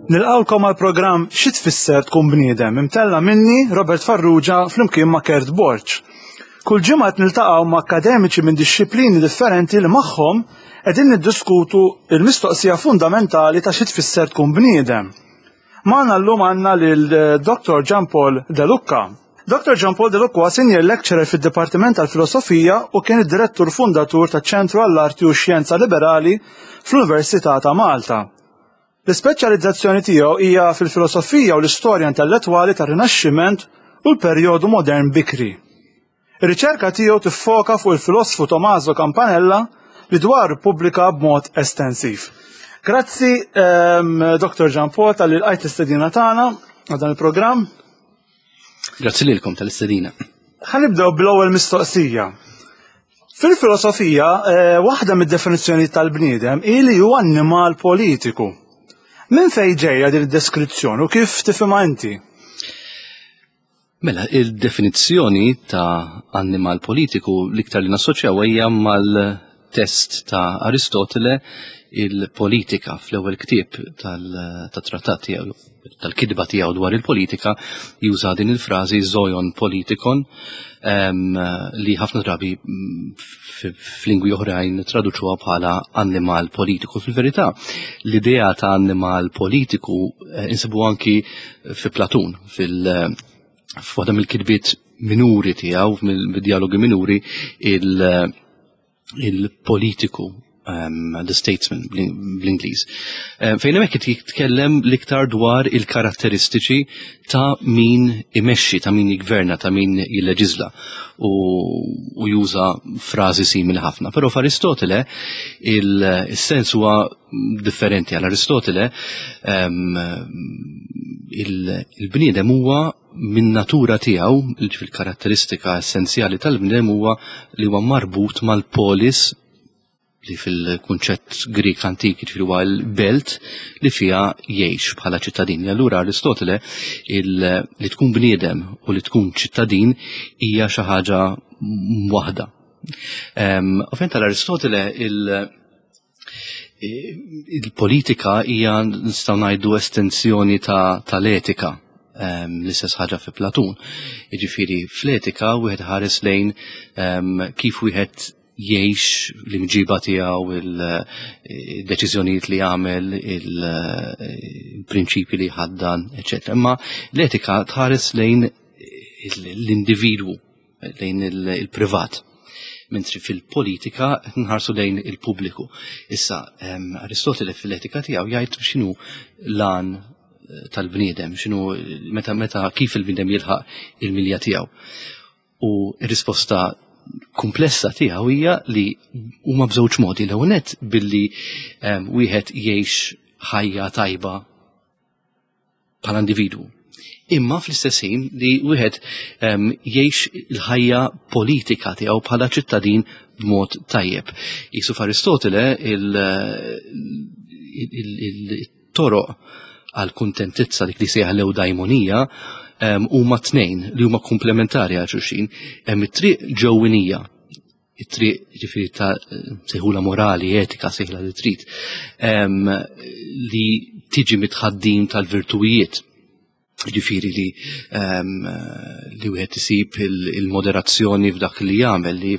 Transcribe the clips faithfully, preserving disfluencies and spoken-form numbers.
Nilqawlkom għall-programm Xi tfisser tkun bniedem imtella minni Robert Farrugia flimkien ma' Kert Borch. Kull ġimgħa niltaqgħu ma' akkademiċi minn dixxilpini differenti li magħhom qegħdin niddiskutu l-mistoqsija fundamentali ta' xi tfisser tkun bniedem. Magħna llum għandna lil Doctor Jean Paul De Lucca. Doctor Jean Paul De Lucca huwa Senior Lecturer fid-Dipartiment tal-Filosofija u kien id-Direttur Fundatur taċ-Ċentru għall-Arti u x-Xjenza Liberali fl-Università ta' Malta. L-ispeċjalizzazzjoni tiegħu hija fil-filosofija u l-istorja intellettwali tar-Rinaxximent u l-perjodu modern bikri. Ir-riċerka tiegħu tiffoka fuq il-filosofu Tommaso Campanella li dwar pubblika b'mod estensiv. Grazzi um, Doctor Jean Paul tal-li lqajt l-istedina tagħna għal dan il-programm. Grazzi lilkom tal-istedina. Ħanibdew bl-ewwel mistoqsija. Fil-filosofija, eh, waħda mid-definizzjoni tal-bniedem hi li huwa annimal politiku. Min fejn ġejja din id-deskrizzjoni u kif tifhimha inti? Mela, il-definizzjoni ta' annimal politiku l-iktar li nassoċjaw hija mal-test ta' Aristotele il-politika fl-ewwel ktieb tal-trattat tiegħu, tal-kidba tiegħu dwar il-politika, juża din il-frażi zoion politikon li ħafna drabi f'lingwi oħrajn traduċuha bħala annimal politiku. Fil-verità, l-idea ta' annimal politiku insibu anki fi Platun, fil- f'waħda mill-kitbiet minuri tiegħu, mill-dialogi minuri, il-politiku, Um, the statesman bl-Ingliż. Uh, fejn hemmhekk qed jitkellem l-iktar dwar il-karatteristiċi ta' min imexxi, ta' min jigverna, ta' min jilleġisla u, u juża frażi simili ħafna. Però f'Aristotele il-sens huwa differenti. Għal Aristotele um, il-bniedem huwa min natura tiegħu, fil-karatteristika essenzjali tal-bniedem huwa li huwa marbut mal-polis li fil-kunċett Grik antik huwa l-belt li fiha jgħix bħala ċittadin. Allura Aristotele li tkun bniedem u li tkun ċittadin hija xi ħaġa waħda. Ovvjament tal-Aristotele il-politika hija nistgħu ngħidu estensjoni tal-etika. L-istess ħaġa fi Platun. Jiġifieri fl-etika wieħed ħares lejn kif wieħed jgħix l-imġiba tiegħu, il-deċiżjonijiet li jagħmel, il-prinċipji li ħaddan, eċetera. Imma l-etika tħares lejn l-individwu, lejn il-privat. Mentri fil-politika nħarsu lejn il-pubbliku. Issa, Aristotele fil-etika tiegħu jgħid x'inhu lan tal-bniedem, x'inhu meta meta kif il-bniedem jilħaq il-milja tiegħu. U r-risposta komplessa tiegħu hija li huma b'żewġ modi. L-ewwel nett billi wieħed jgħix ħajja tajba bħala individwu. Imma fl-istess ħin li wieħed jgħix il-ħajja politika tiegħu bħala ċittadin b'mod tajjeb. Qisu f'Aristotele il-toroq għal kuntentizza dik li sejħa l-eudaimonija huma tnejn li huma komplementari għal xulxin. Hemm it-triq ġewwinija, it-triq ġifieri ta' sejħula morali, etika, sejħla li trid, li tiġi mitħaddim tal-virtujijiet. Ġifieri li li wieħed isib il-moderazzjoni f'dak li jagħmel, li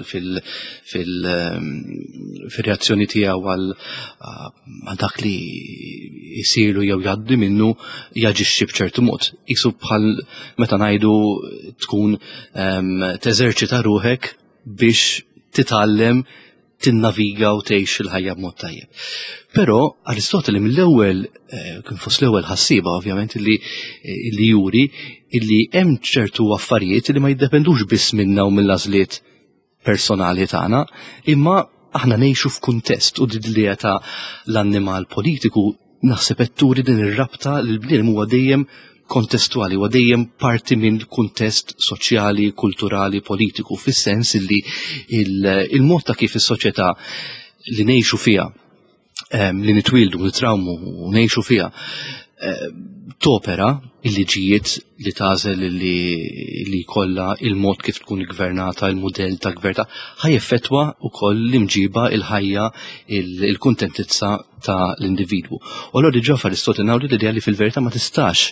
fil-reazzjoni tiegħu għal dak li jsiru jew jgħaddi minnu jaġixxi b'ċertu mod. Qisu bħal meta ngħidu tkun teżerċita ruħek biex titgħallem tinnaviga u tgħix il-ħajja b'mod tajjeb. Però Aristotele mill-ewwel kien fost l-ewwel ħassiba ovvjament li li juri illi hemm ċertu affarijiet li ma jiddependux biss minna u mill-għażliet personali tagħna, imma aħna ngħixu f'kuntest u d-idea ta' l-annimal politiku naħseb qed turi din ir-rabta li l-bniedem huwa dejjem kontestwali, huwa dejjem parti minn kuntest soċjali, kulturali, politiku, fis-sens li il-mod ta' kif is-soċjetà li ngħixu fiha, li nitwildu, nitrawmu u ngħixu fiha, topera il-liġijiet li tażel li li jkollha il-mod kif tkun gvernata, il-mudell ta' gvernata, ħajeffettwa wkoll l-imġiba il-ħajja il-kuntentizza ta' l-individwu. U allura diġà f'Aristotele ngħidu l-idea li fil-verità ma tistax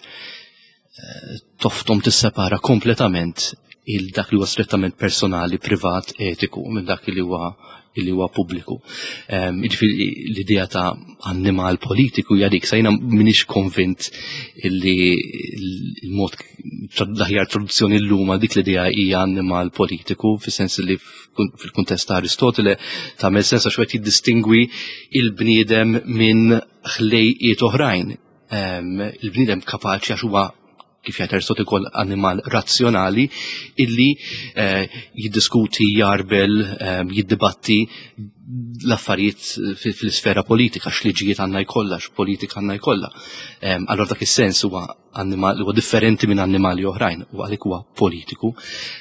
toftom tissepara kompletament il-dak li huwa strettament personali, privat, etiku minn dak li huwa li huwa pubbliku. Jiġifieri l-idea ta' annimal politiku hija dik, sa jiena m'iniex konvint li l-mod l-aħjar traduzzjoni llum dik l-idea hija annimal politiku, fis-sens li fil-kuntest ta' Aristotele tagħmel sens għax wieħed jiddistingwi il-bniedem minn ħlejqiet oħrajn. Il-bniedem kapaċi għax huwa kif jgħid Aristotele ukoll animal razzjonali illi jiddiskuti, jarbel, jiddibatti l-affarijiet fl-isfera politika, x'liġijiet għandna jkollha, x'politika għandna jkollha. Allora dak is-sens huwa animal huwa differenti minn annimali oħrajn, u għalhekk huwa politiku.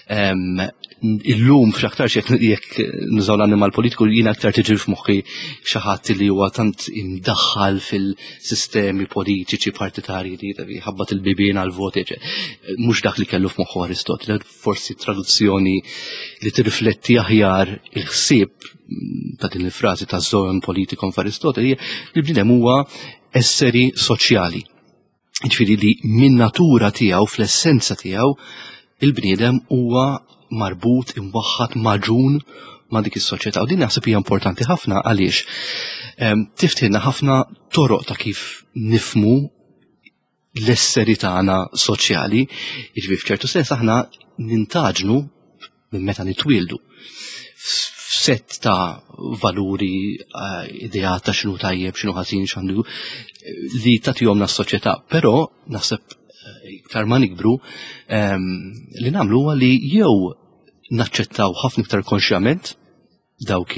Illum f'aktar jekk nużaw l-annimal politiku jiena aktar tiġi f'moħħi xi ħadd li huwa tant imdaħħal fil-sistemi politiċi partitarji li ħabbat il-bibien għal-voti. Mhux dak li kellu f'moħħu Aristotele, forsi traduzzjoni li tirrifletti aħjar il-ħsieb ta' din il-frażi ta' zoon politikon f'Aristotele li l-bniedem huwa esseri soċjali. Ġifieri li min natura tiegħu fl-essenza tiegħu il-bniedem huwa marbut, imwaħħad, maġun ma' dik is-soċjetà. U din naħseb hija importanti ħafna għaliex tiftilna ħafna toroq ta' kif nifmu l-esseri tagħna soċjali, jiġifieri f'ċertu sens aħna nintaġnu minn meta nitwieldu f'sett ta' valuri, ideat ta' x'inhu tajjeb, x'inhu ħażin, x'għandu li tagħtihomna s-soċjetà, però naħseb iktar ma nikbru li nagħmlu huwa li jew naċċettaw ħafna iktar konxjament dawk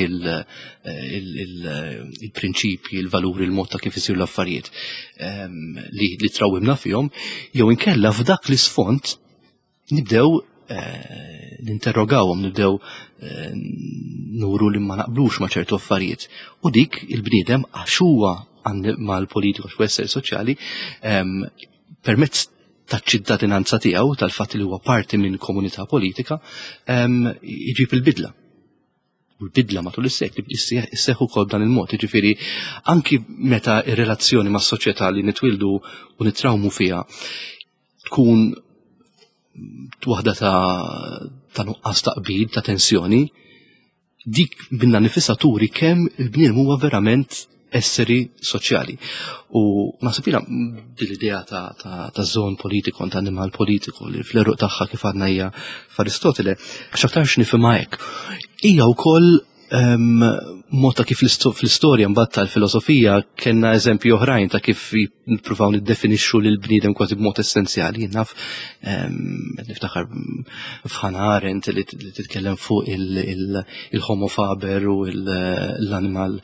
il-prinċipji, il-valuri, il-mod ta' kif isiru l-affarijiet li trawwimna fihom, jew inkella f'dak l-isfond nibdew ninterrogawhom, nibdew nuru li ma naqblux ma' ċertu affarijiet. U dik il-bniedem għax huwa mal-politiku għax esseri soċjali permezz taċ-ċittadinanza tiegħu tal-fatt li huwa parti minn komunità politika jġib il-bidla. U l-bidla matul is-sekli isseħħu wkoll dan il-mod. Jiġifieri anki meta r-relazzjoni mas-soċjetà li nitwildu u nittrawmu fiha tkun waħda ta' nuqqas taqbil, ta' tensjoni, dik binna nifisha turi kemm il-bniedem huwa verament esseri soċjali. U naħseb jiena bil-idea ta' żon politikon, ta' animal politiku li fl-eruq tagħha kif għadna hija f'Aristotele, x'aktarx nifhimha hekk. Hija wkoll mod ta' kif fl-istorja mbagħad tal-filosofija kellna eżempji oħrajn ta' kif nippruvaw niddefinixxu lil bniedem kważi b'mod essenzjali. Naf niftakar f'Hannah Arendt li titkellem fuq il-Homo faber u l-animal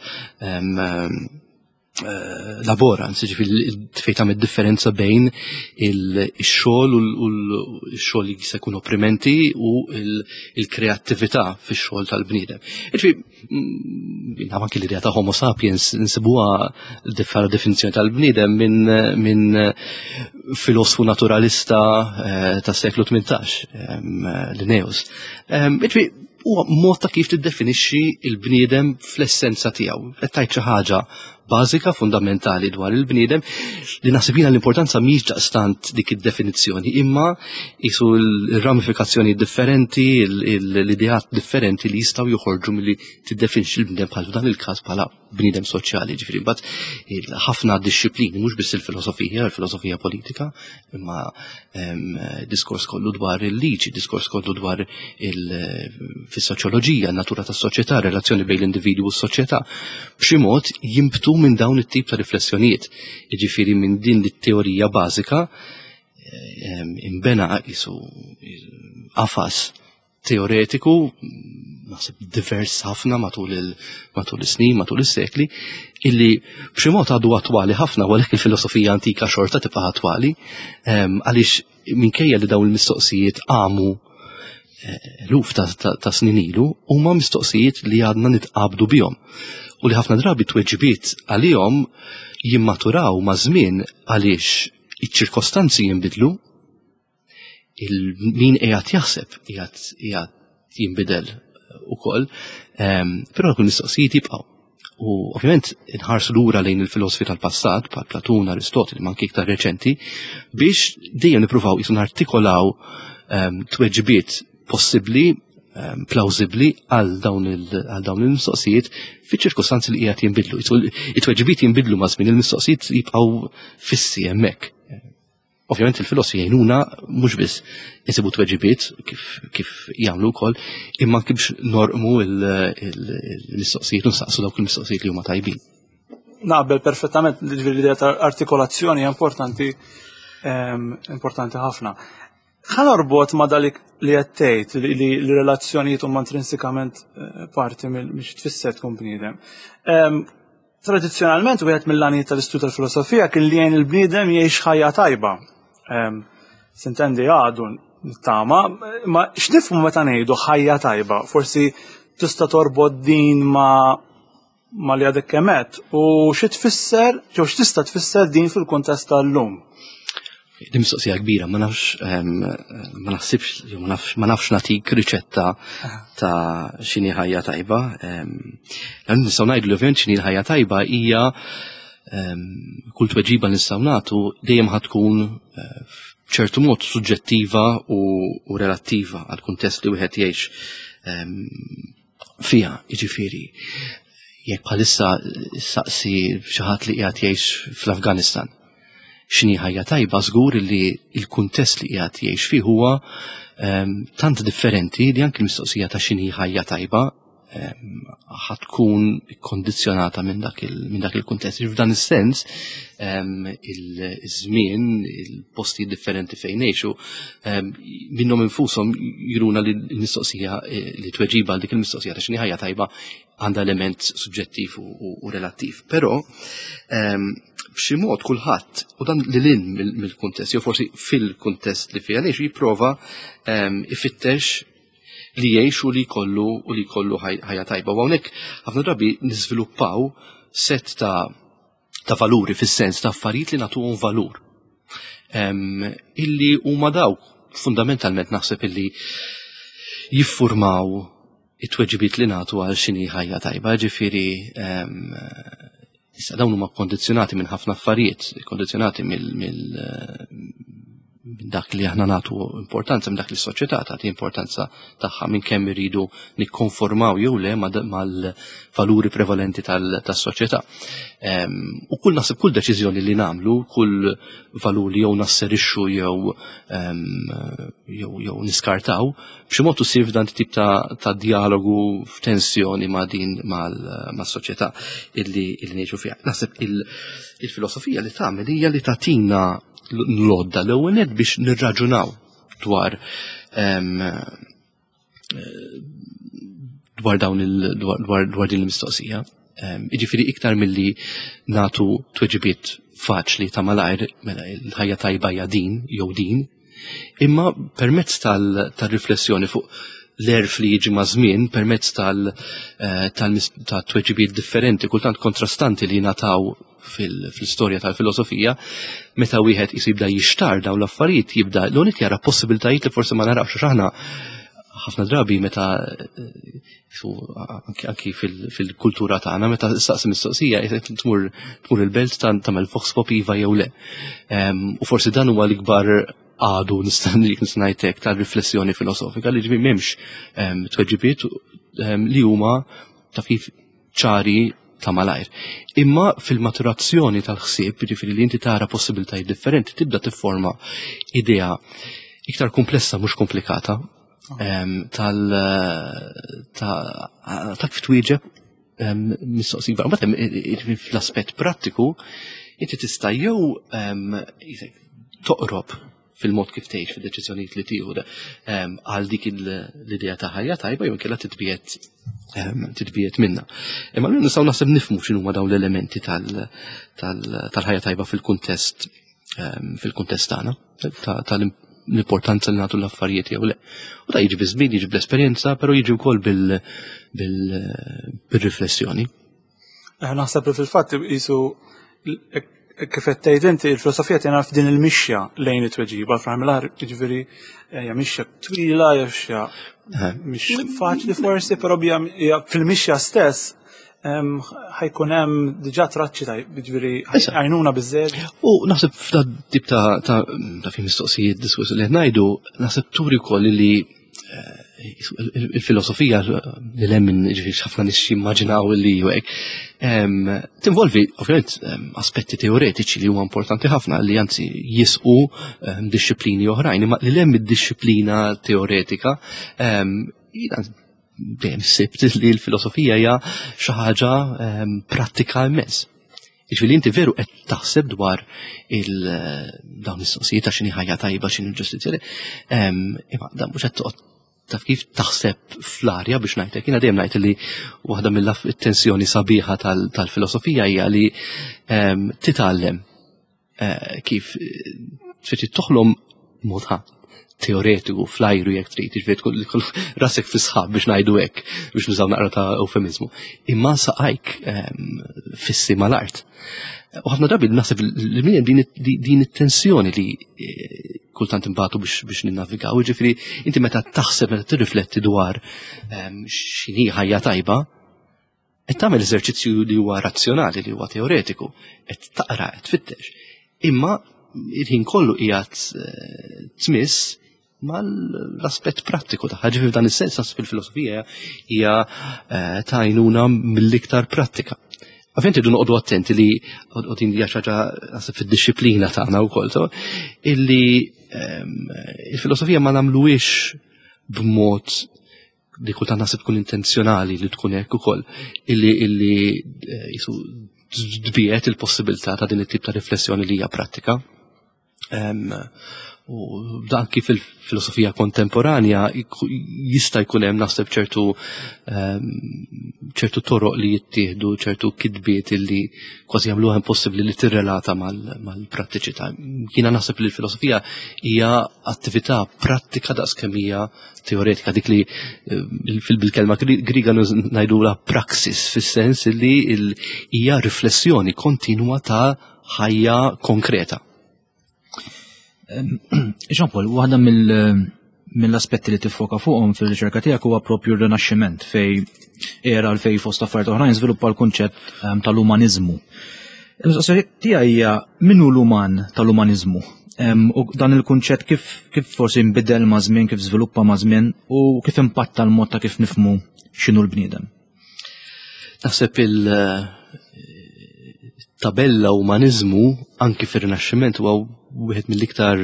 laborans, ġifieri fejn tagħmel differenza bejn il-xogħol u l-xogħol li se jkun opprimenti u l-kreattività fix-xogħol tal-bniedem. Ġifieri anke l-idea ta' Homo sapiens insibuha differa definizzjoni tal-bniedem minn filosofu naturalista tas-seklu tmintax, Linnaeus. Ġifieri huwa mod ta' kif tiddefinixxi l-bniedem fl-essenza tiegħu. Qed tgħid xi ħaġa bażika, fundamentali dwar il-bniedem li naħseb jiena l-importanza mhix daqstant dik id-definizzjoni, imma qisu l-ramifikazzjoni differenti, l-ideat differenti li jistgħu joħorġu milli tiddefinixxi l-bniedem bħal dan il-każ bħala bniedem soċjali. Ġifieri mbagħad ħafna dixxilpini mhux biss il-filosofija, il-filosofija politika, imma diskors kollu dwar il-liġi, diskors kollu dwar fis-soċjoloġija, n-natura tas-soċjetà, relazzjoni bejn l-individwu u s-soċjetà, b'xi mod jimbtu minn dawn it-tip ta' riflessjonijiet. Jiġifieri minn din it-teorija bażika imbena qisu qafas teoretiku naħseb divers ħafna matul is-snin, matul is-sekli, illi b'xi mod għadu attwali ħafna għalhekk il-filosofija antika xorta tibqa' attwali għaliex minkejja li dawn il-mistoqsijiet għamu luf ta' snin ilu huma mistoqsijiet li għadna nitqabdu bihom. u li ħafna drabi tweġibiet għalihom jimmaturaw ma' żmien għaliex iċ-ċirkostanzi jinbidlu, il-min qiegħed jaħseb qiegħed jinbidel ukoll, però kull mistoqsijiet jibqgħu. U ovvjament inħarsu lura lejn il-filosofi tal-passat, bħal Platun, Aristoteli, ma anke iktar reċenti, biex dejjem nippruvaw qisu nartikolaw tweġibiet possibbli, plawsibbli għal dawn il-mistoqsijiet fi ċirkostanzi li qiegħed jinbidlu. It-tweġibiet jinbidlu ma' żmien, il-mistoqsijiet jibqgħu fissi hemmhekk. Ovvjament il-filosofi jgħinuna mhux biss insibu tweġibiet kif jagħmlu wkoll, imma kif norqmu il-mistoqsijiet u nsaqsu dawk il-mistoqsijiet li huma tajbin. Naqbel perfettament, l-idea ta' artikolazzjoni hija importanti importanti ħafna. Ħanorbot ma' dalik li qed tgħid li l-relazzjonijiet huma intrinsikament parti mhix tfisser tkun bniedem. Tradizzjonalment wieħed mill-għanijiet tal-istudju tal-filosofija kien li jgħin il-bniedem jgħix ħajja tajba. Sintendi għadu nittama, ma x'nifhmu meta ngħidu ħajja tajba, forsi tista' torbot din ma ma li għadek kemet u xi tfisser, jew x'tista' tfisser din fil-kuntest tal-lum. Din mistoqsija kbira, ma nafx ma naħsibx ma nafx nagħtik riċetta ta' x'inhi ħajja tajba. Nistgħu ngħidu li ovvjament x'inhi ħajja tajba hija kull tweġiba nistgħu nagħtu dejjem ħad tkun b'ċertu mod suġġettiva u relattiva għal kuntest li wieħed jgħix fiha, jiġifieri. Jekk bħalissa saqsi xi ħadd li qiegħed jgħix fl-Afganistan, x'inhi ħajja tajba, żgur li l-kuntest li qiegħed jgħix fih huwa tant differenti li anke l-mistoqsija ta' x'inhi ħajja tajba ħad tkun kondizzjonata minn dak il-kuntest. F'dan is-sens il-żmien, il-postijiet differenti fejn ngħixu minnhom infushom juruna li l-mistoqsija li tweġiba għal dik il-mistoqsija ta' x'inhi ħajja tajba għandha element suġġettiv u relattiv. Però b'xi mod kulħadd, u dan lil mill-kuntest, jew forsi fil-kuntest li fiha ngħixu jipprova ifittex li jgħix u li jkollu u li jkollu ħajja tajba. U hawnhekk ħafna drabi niżviluppaw set ta' ta' valuri fis-sens ta' affarijiet li nagħtuhom valur. Illi huma dawk fundamentalment naħseb illi jiffurmaw it-tweġibiet li nagħtu għal x'inhi ħajja tajba, ġifieri issa dawn huma kondizzjonati minn ħafna affarijiet, kondizzjonati mill dak li aħna nagħtu importanza, minn dak li s-soċjetà tagħti importanza tagħha minn kemm iridu nikkonformaw jew le mal-valuri prevalenti tas-soċjetà. U kull naħseb kull deċiżjoni li nagħmlu, kull valuri jew nasserixxu jew jew niskartaw, b'xi mod issir f'dan tip ta' dialogu f'tensjoni ma' din mas-soċjetà illi ngħixu fiha. Naħseb il-filosofija li tagħmel hija li tagħtina l-lodda l-ewwel nett biex nirraġunaw dwar dwar dawn dwar din il-mistoqsija. Jiġifieri iktar milli nagħtu tweġibiet faċli ta' malajr mela l-ħajja tajba hija din jew din, imma permezz tal-riflessjoni fuq l-erf li jiġi ma' żmien, permezz tal-tweġibiet differenti, kultant kontrastanti li nataw fil-istorja tal-filosofija, meta wieħed jibda jixtar dawn l-affarijiet jibda l-unik jara possibilitajiet li forsi ma narawx aħna ħafna drabi meta anki fil-kultura tagħna meta staqsi mistoqsija tmur il-belt tagħmel vox pop iva jew le. U forsi dan huwa l-ikbar għadu nistandik nisnajtek tal-riflessjoni filosofika li ġibi m'hemmx tweġibiet li huma ta' kif ċari ta' malajr. Imma fil-maturazzjoni tal-ħsieb, jiġifieri li inti tara possibilitajiet differenti, tibda tifforma idea iktar komplessa mhux komplikata tal ta' kif twieġeb mistoqsija. Mbagħad fl-aspett prattiku inti tista' jew toqrob fil-mod kif tgħix fid-deċiżjonijiet li tieħu għal dik l-idea ta' ħajja tajba jew inkella titbiet titbiet minnha. Imma nistgħu naħseb nifhmu x'inhuma dawn l-elementi tal-ħajja tajba fil-kuntest fil-kuntest tagħna tal-importanza li nagħtu l-affarijiet jew le. U da jiġi biżmien, jiġi bl-esperjenza, però jiġi wkoll bil-riflessjoni. Naħseb li fil-fatt qisu kif qed tgħid inti l-filosofija tiegħna f'din il-mixja lejn it-tweġiba fl-ħamlar jiġifieri hija mixja twila jew mhix faċli forsi però hija fil-mixja stess ħajkun hemm diġà traċċi ta' jiġifieri għajnuna biżżejjed. U naħseb f'da tip ta' ta' fi mistoqsijiet diskussi li qed ngħidu naħseb turi wkoll li il-filosofija li lemmin ġifiri ħafna nix jimmaġinaw li ju hekk tinvolvi ovvjament aspetti teoretiċi li huwa importanti ħafna li anzi jisqu disċiplini oħrajn, imma li lemm id-disċiplina teoretika dejjem sibt li l-filosofija hija xi ħaġa prattika immens. Jiġifieri inti veru qed taħseb dwar il-dawn is-soqsijiet ta' x'inhi ħajja tajba x'inhi ġustizzja imma dan mhux qed toqgħod taf kif taħseb fl-arja biex ngħidlek. Jiena dejjem ngħid li waħda mill-tensjoni sabiħa tal-filosofija hija li titgħallem kif trid toħlom mod teoretiku fl-ajru jekk trid, jiġifieri tkun rasek fi sħab biex ngħidu hekk biex nużaw naqra ta' eufemizmu. Imma saqajk fissi mal-art. U ħafna drabi naħseb li min din it-tensjoni li kultant imbagħtu biex biex ninnavigaw, jiġifieri inti meta taħseb meta tirrifletti dwar x'inhi ħajja tajba, qed tagħmel eżerċizzju li huwa razzjonali, li huwa teoretiku, qed taqra, qed tfittex. Imma il-ħin kollu qiegħed tmiss mal-aspett prattiku tagħha. Ġifieri f'dan is-sens naħseb il-filosofija hija ta' għajnuna mill-iktar prattika. Ovvjament idu noqogħdu attenti li qogħdin hija xi ħaġa naħseb fid-disciplina tagħna wkoll illi il-filosofija ma nagħmluhiex b'mod li kultant naħseb tkun intenzjonali li tkun hekk ukoll illi illi jisu dbiet il-possibilità ta' din it-tip ta' riflessjoni li hija prattika. U dan kif il-filosofija kontemporanja jista' jkun hemm naħseb ċertu ċertu toroq li jittieħdu, ċertu kidbiet li kważi jagħmluha impossibbli li tirrelata mal-prattiċità. Jiena naħseb li l-filosofija hija attività prattika daqskemm hija teoretika, dik li bil-kelma griega ngħidulha praxis, fis-sens li hija riflessjoni kontinwa ta' ħajja konkreta. Jean-Paul, waħda mill-aspetti li tiffoka fuqhom fil-riċerka tiegħek huwa proprju r-rinaxximent fej era l fej fost affarijiet oħrajn żviluppa l-kunċett tal-umaniżmu. Il-mistoqsija tiegħi hija minnu l-uman tal-umaniżmu? U dan il-kunċett kif kif forsi nbidel ma' żmien, kif żviluppa ma' żmien u kif impatta l-mod ta' kif nifhmu x'inhu l-bniedem? Naħseb il- tabella umaniżmu anki fir-rinaxximent huwa wieħed mill-iktar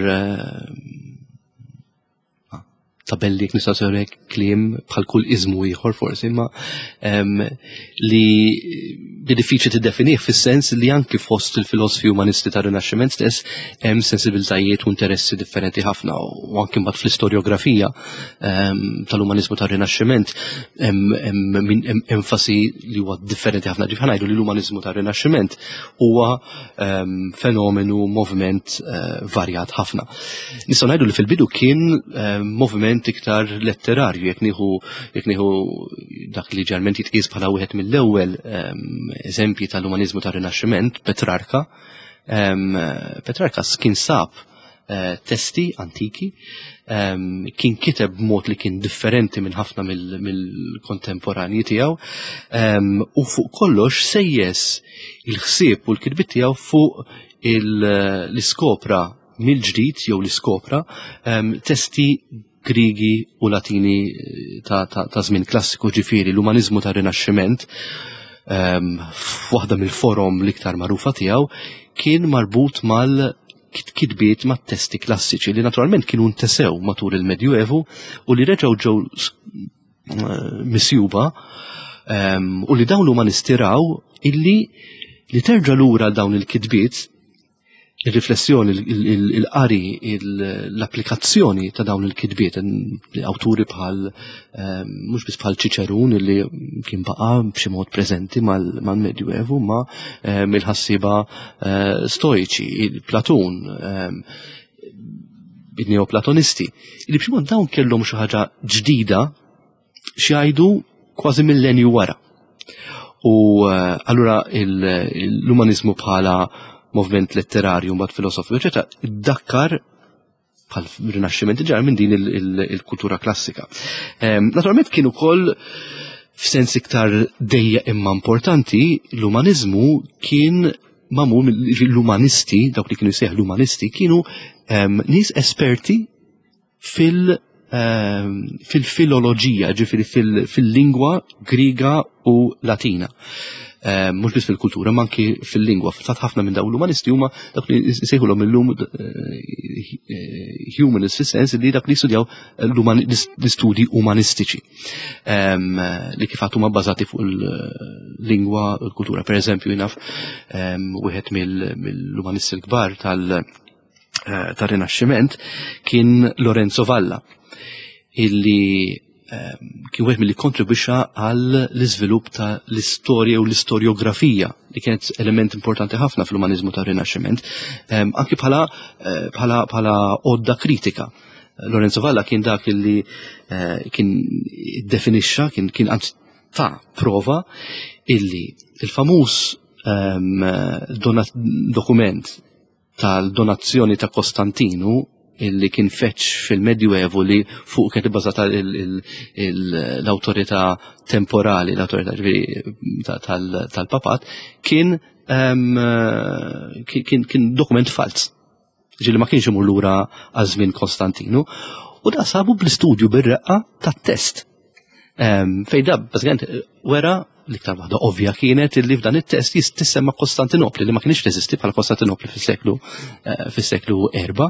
tabelli jekk nistgħu sewrek kliem bħal kull iżmu ieħor forsi, imma li li diffiċli tiddefinih fis-sens li anki fost il-filosofi umanisti tar-Rinaxximent stess hemm sensibiltajiet u interessi differenti ħafna u anke mbagħad fl-istorjografija tal-umaniżmu tar-Rinaxximent hemm enfasi li huwa differenti ħafna. Ġifier ngħidu li l-umaniżmu tar-Rinaxximent huwa fenomenu, moviment varjat ħafna. Nistgħu ngħidu li fil-bidu kien moviment iktar letterarju, jekk nieħu jekk nieħu dak li ġerment jitqies bħala wieħed mill-ewwel eżempji tal-umaniżmu tar-Rinaxximent, Petrarka. Petrarka kien sab testi antiki, kien kiteb b'mod li kien differenti minn ħafna mill-kontemporanji tiegħu u fuq kollox sejjes il-ħsieb u l-kitbiet tiegħu fuq l-iskopra mill-ġdid jew l-iskopra testi Grigi u Latini ta' żmien klassiku, ġifieri l-umaniżmu tar-Rinaxximent f'waħda mill-forom l-iktar magħrufa tiegħu kien marbut mal-kitbiet mat-testi klassiċi li naturalment kienu ntesew matul il-Medjuevu u li reġgħu ġew misjuba u li dawn umanisti raw illi li terġa' lura dawn il-kitbiet il-riflessjoni, il-qari, l-applikazzjoni ta' dawn il-kitbiet, awturi bħal, mhux biss bħal Ċiċerun li kien baqa' b'xi mod preżenti mal-Medjuevu ma mill-ħassiba stoiċi, Platun, il-neoplatonisti, li b'xi mod dawn kellhom xi ħaġa ġdida xi jgħidu kważi millenju wara. U uh, allura l-umanizmu bħala moviment letterarju mbagħad filosofiku eċetera iddakkar bħal rinaxximent ġar minn din il-kultura klassika. Um, naturalment kienu ukoll f'sens iktar dejja imma importanti l-umanizmu kien magħmul l-umanisti, dawk li kienu jsejħ l-umanisti, kienu um, nies esperti fil- um, fil-filoloġija, ġifieri fil-lingwa Griega u Latina. Um, mhux biss fil-kultura, ma anki fil-lingwa. Fat ħafna minn dawn l-umanisti huma dak li jsejħulhom illum humanists fis-sens li dak li studjaw l-istudji umanistiċi um, li kif huma bbażati fuq il-lingwa u l-kultura. Pereżempju jnaf um, wieħed mill-umanisti l-kbar tal- uh, tar-Rinaxximent kien Lorenzo Valla illi um, kien wieħed milli kontribwixxa għal l-iżvilupp ta' l-istorja u l-istorjografija li kienet element importanti ħafna fl-umanizmu ta' Rinaxximent, um, anki bħala bħala bħala odda kritika. Lorenzo Valla kien dak li uh, kien definixxa, kien kien anzi ta' prova illi il-famuż um, donat, dokument tal-donazzjoni ta' Kostantinu illi kien feċ fil-Medjuevu li fuq kienet ibbażata l-awtorità temporali, l-awtorità tal-papat, kien kien dokument fals. Ġili ma kienx imur lura għaż-żmien Konstantinu, u da sabu bl-istudju bir-reqqa tat-test. Fejn da bażikament wera l-iktar waħda ovvja kienet illi f'dan it-test tissemma Kostantinopli li ma kienx teżisti bħala Kostantinopli fis-seklu fis-seklu erba'.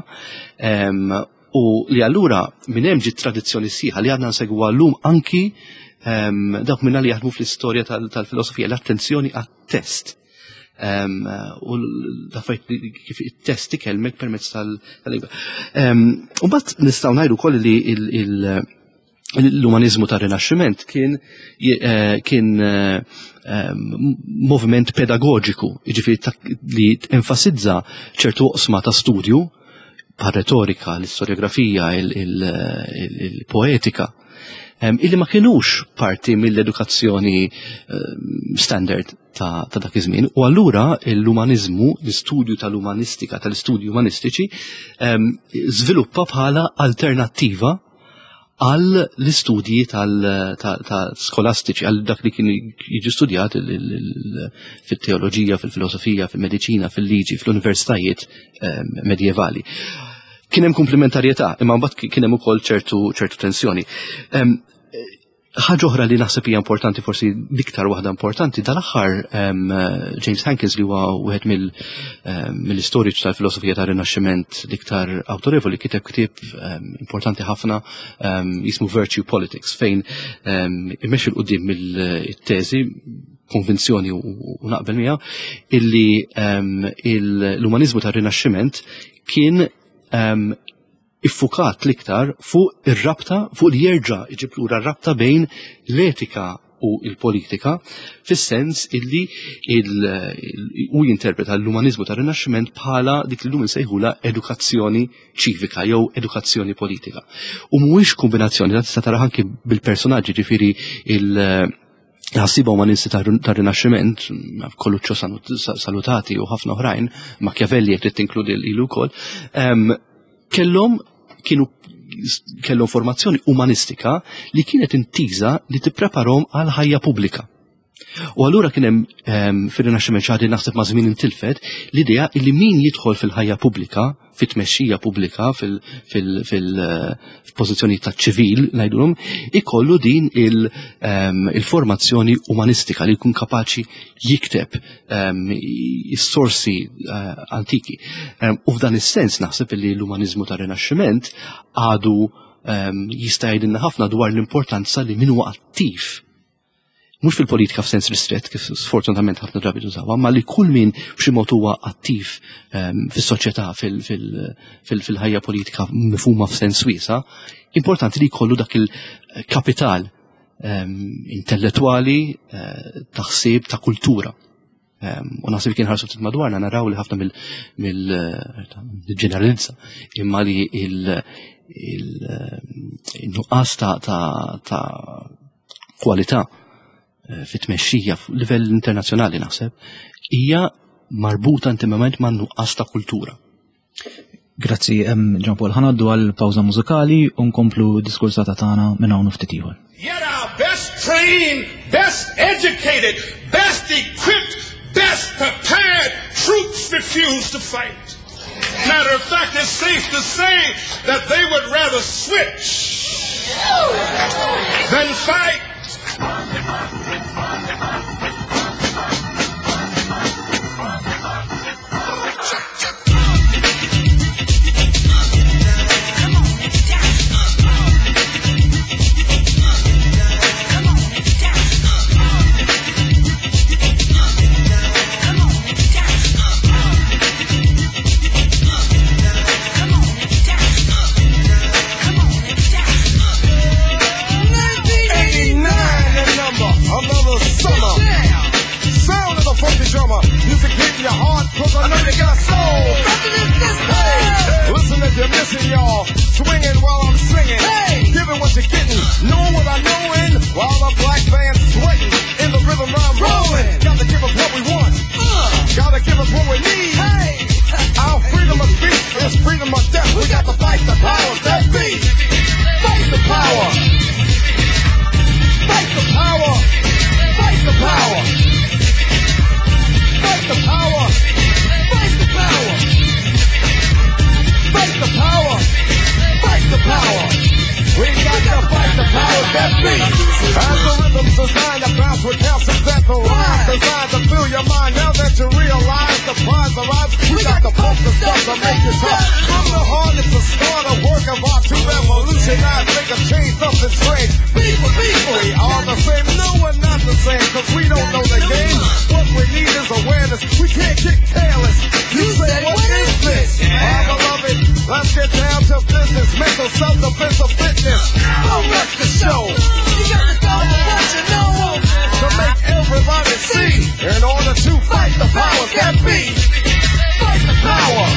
U li allura minn hemm ġiet tradizzjoni sieħa li għandna nsegwu llum anki dawk minna li jaħdmu fl-istorja tal-filosofija l-attenzjoni għat-test. U l-affarijiet kif it-test ikellmek permezz tal-lingwa. U mbagħad nistgħu ngħidu wkoll li il- l-umanizmu ta' Rinaxximent kien kien moviment pedagogiku, jiġifieri li enfasizza ċertu oqsma ta' studju bħal retorika, l-istorjografija, il-poetika, illi ma kienux parti mill-edukazzjoni standard ta' dak iż-żmien. U allura l-umanizmu, l-istudju tal-umanistika, tal-istudji umanistiċi, żviluppa bħala alternattiva għal l-istudji tal-skolastiċi, għal dak li kien jiġi studjat fil-teoloġija, fil-filosofija, fil-medicina, fil-liġi, fl-universitajiet medjevali. Kien hemm komplementarjetà, imma mbagħad kien hemm ukoll ċertu ċertu tensjoni. Ħaġa oħra li naħseb hija importanti, forsi l-iktar waħda importanti, dal-aħħar James Hankins li huwa wieħed mill-istoriċi tal-filosofija tar-Rinaxximent l-iktar awtorevoli kiteb ktieb importanti ħafna jismu Virtue Politics fejn imexxi l qudiem mill-teżi konvinzjoni u naqbel miegħha illi l-umaniżmu tar-Rinaxximent kien iffukat l-iktar fuq ir-rabta, fuq li jerġa' iġib lura r-rabta bejn l-etika u l-politika, fis-sens illi hu jinterpreta l-umanizmu tar Rinaxximent bħala dik li llum insejħula edukazzjoni ċivika jew edukazzjoni politika. U mhuwiex kombinazzjoni, tista' tara anke bil-personaġġi, ġifieri il- ħassiba umanisti tar Rinaxximent, Coluccio Salutati u ħafna oħrajn, Machiavelli jekk trid tinkludi ilu wkoll, kellhom kienu kellhom formazzjoni umanistika li kienet intiża li tippreparhom għal ħajja pubblika. U allura kien hemm fir-Rinaxximent ċadi naħseb ma' żmien intilfet l-idea li min jidħol fil-ħajja pubblika, fit-tmexxija pubblika, fil-pożizzjoni ta' ċivil ngħidulhom, ikollu din il-formazzjoni umanistika li jkun kapaċi jikteb is-sorsi antiki. U f'dan is-sens naħseb li l-umaniżmu tar-Rinaxximent għadu jista' jgħidilna ħafna dwar l-importanza li min huwa attiv mhux fil-politika f'sens ristret, kif sfortunatament ħafna drabi tużawha, ma li kull min b'xi mod huwa attiv fis-soċjetà fil-ħajja politika mifhuma f'sens wiesa', importanti li jkollu dak il-kapital intellettwali ta' ħsieb ta' kultura. U naħseb kien ħarsu ftit madwarna naraw li ħafna mill-ġeneralizza imma li il-nuqqas ta' kwalità fit-tmexxija fuq livell internazzjonali naħseb hija marbuta intimament ma' nuqqas ta' kultura. Grazzi, John Paul. Ħanaddu għal pawża mużikali u nkomplu diskursata tagħna minn hawn ftit ieħor. Yet our best trained, best educated, best equipped, best prepared troops refuse to fight. Matter of fact, it's safe to say that they would rather switch than fight. Music hit your heart, cause I know you got soul. Hey, listen if you're missing, y'all. Swinging while I'm singing. Hey, giving what you're getting. Knowing what I'm knowing. While the black band's sweating. In the rhythm I'm rolling. Gotta give us what we want. Uh, Gotta give us what we need. Hey, our freedom of speech is freedom of death. We got to fight the powers that be. Fight the power. Fight the power. Fight the power. Fight the power! Fight the power! Fight the power! Fight the power! We got to fight the powers that be! As the rhythm's designed to bounce with calcium that the rhyme designed to fill your mind. Now that you realize the prize arrives, we got to pump the stuff to make it tough. From the heart, it's a start, a work of art to revolutionize, make a change, something strange. People, people, we are the same. No, we're not the same, cause we don't know the game. What we need is awareness. We can't get careless. You say, what is this? Our beloved, let's get down to business. Mental self-defense of fitness. Don't wreck the show. You got to go with what you know. To make everybody see. In order to fight the powers that be. Fight the power.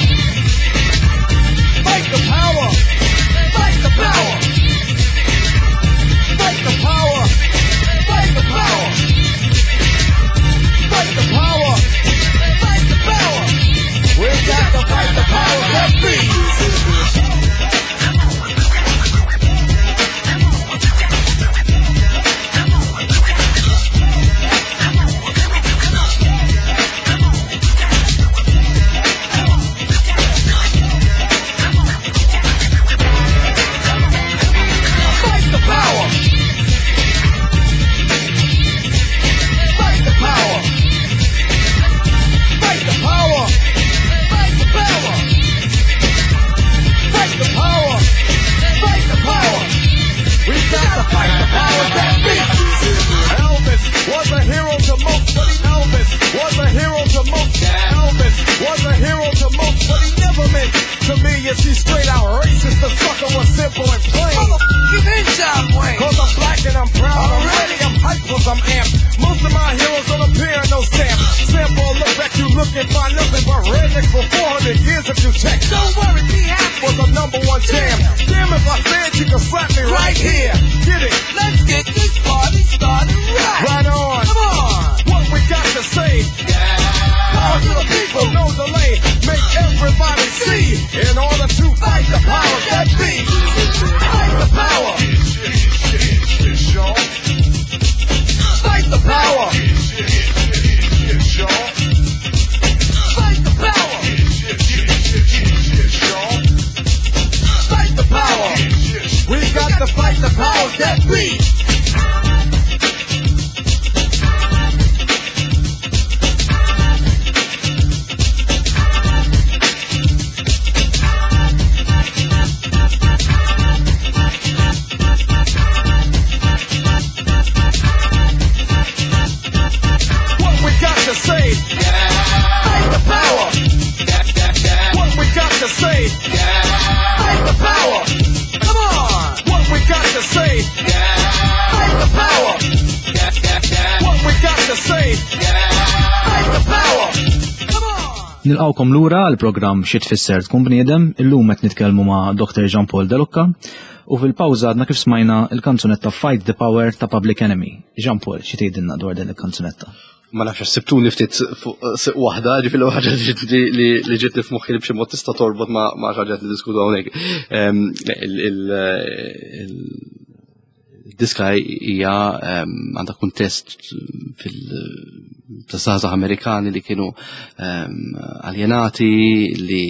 Fight the power. Fight the power. Fight the power. Fight the power. Fight the power. Fight the power. We got to fight the powers that be. Nilqawkom lura għall-programm Xi tfisser tkun bniedem, illum qed nitkellmu ma' Doktor Jean-Paul Delocca u fil-pawża għadna kif smajna l-kanzunetta Fight the Power ta' Public Enemy. Jean-Paul, xi tgħidilna dwar din il-kanzunetta? Ma nafx sibtuni ftit fuq siq waħda, ġifieri ħaġa li ġiet f'moħħi li b'xi mod tista' torbot ma' ħaġa li diskutu hawnhekk. Diska hija għandha kuntest fil-żgħażagħ Amerikani li kienu aljenati li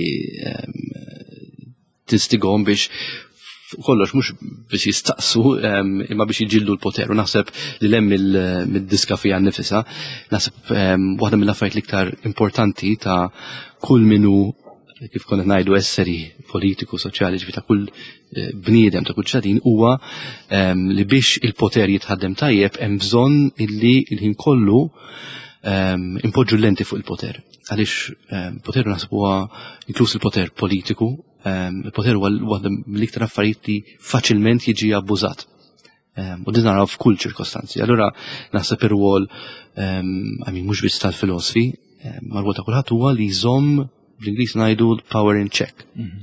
tistigom biex kollox mhux biex jistaqsu imma biex jiġildu l-poter u naħseb li lemm mid-diska fiha nnifisha naħseb waħda mill-affarijiet l-iktar importanti ta' kull minu kif konna ngħidu esseri politiku, soċjali, ġifi ta' kull bniedem ta' kull ċadin huwa li biex il-poter jitħaddem tajjeb hemm bżonn illi l-ħin kollu impoġġu l-lenti fuq il-poter. Għaliex poter naħseb huwa inkluż il-poter politiku, il-poter huwa waħda mill-iktar affarijiet li faċilment jiġi abbużat. U din naraw f'kull ċirkostanzi. Allura naħseb ir-rwol mhux biss tal-filosofi, ma rwol ta' kulħadd huwa li jżomm bl-Ingliż ngħidu power in check.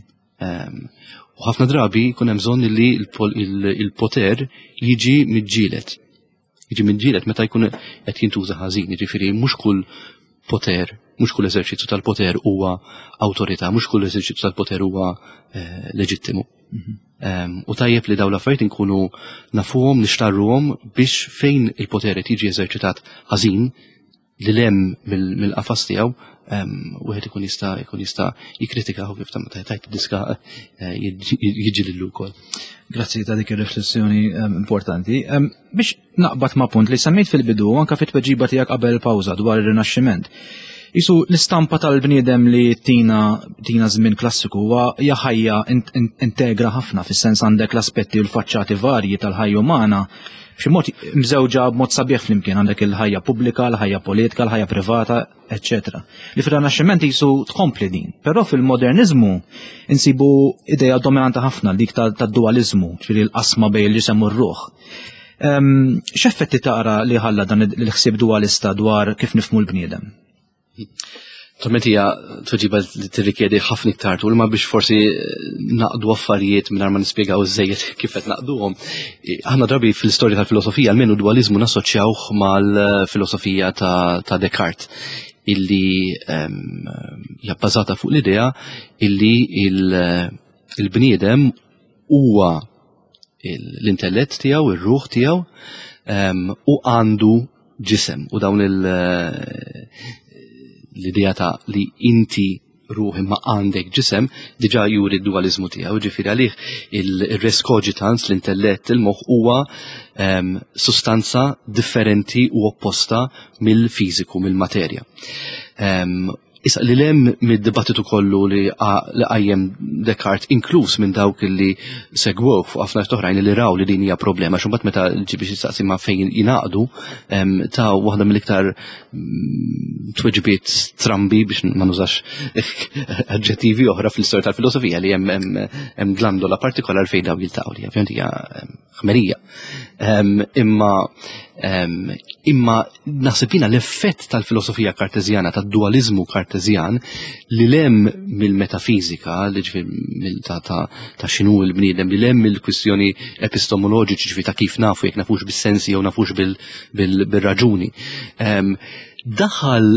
U ħafna drabi jkun hemm bżonn li il-poter jiġi miġġieled. Jiġi miġġieled meta jkun qed jintuża ħażin, jiġifieri mhux kull poter, mhux kull eżerċizzju tal-poter huwa awtorità, mhux kull eżerċizzju tal-poter huwa leġittimu. U tajjeb li dawn l-affarijiet inkunu nafuhom, nixtarruhom biex fejn il-poter qed jiġi eżerċitat ħażin li lem mill-qafas tiegħu wieħed ikun jista' jkun jista' jikkritikaw kif ta' tajt diska jiġi lillu wkoll. Grazzi ta' dik ir-riflessjoni importanti. Biex naqbad ma' punt li semmejt fil-bidu anke fit-tweġiba tiegħek qabel il-pawża dwar ir-rinaxximent. Isu l-istampa tal-bniedem li tina tina żmien klassiku huwa hija ħajja integra ħafna fis-sens għandek l-aspetti u l-faċċati varji tal-ħajja umana b'xi mod mżewġa b'mod sabiħ flimkien għandek il-ħajja pubblika, l-ħajja politika, l-ħajja privata, eċċetera. Li fir-rinaxximent jisu tkompli din, però fil-moderniżmu insibu idea dominanti ħafna dik tad-dualiżmu, ġifieri l-qasma bejn l-ġisem u r-ruħ. X'effetti taqra li ħalla dan il-ħsieb dualista dwar kif nifhmu l-bniedem? Torment hija tweġiba li tirrikjedi ħafna iktar tul ma biex forsi naqdu affarijiet mingħajr ma nispjegaw iżejjed kif qed naqduhom. Aħna drabi fil-istorja tal-filosofija almenu d-dualiżmu nassoċjawh mal-filosofija ta' Descartes illi hija bbażata fuq l-idea illi il-bniedem huwa l-intellett tiegħu, ir-ruħ tiegħu u għandu ġisem u dawn il- l-idea ta' li inti ruħ imma għandek ġisem diġà juri d-dualizmu tiegħu, ġifieri għalih il-res cogitans, l-intellett, il-moħħ huwa sustanza differenti u opposta mill-fiżiku, mill-materja. Issa li lem mid-dibattitu kollu li qajjem Descartes inkluż minn dawk li segwew fuq ħafna oħrajn li raw li din hija problema x'imbagħad meta ġibi xi staqsi ma' fejn jingħaqdu ta' waħda mill-iktar tweġibiet strambi biex ma nużax aġġettivi oħra fl-istorja tal-filosofija li hemm hemm glandola partikolar fejn dawn jiltaqgħu li ovvjament hija ħmerija. Imma imma naħseb jiena l-effett tal-filosofija kartezjana, tad-dualizmu kartezjan li lem mill-metafizika, li ġifier ta' x'inhu l-bniedem, li lem mill-kwistjoni epistemoloġiċi ġifier ta' kif nafu jekk nafux bis-sensi jew nafux bil-raġuni. Daħal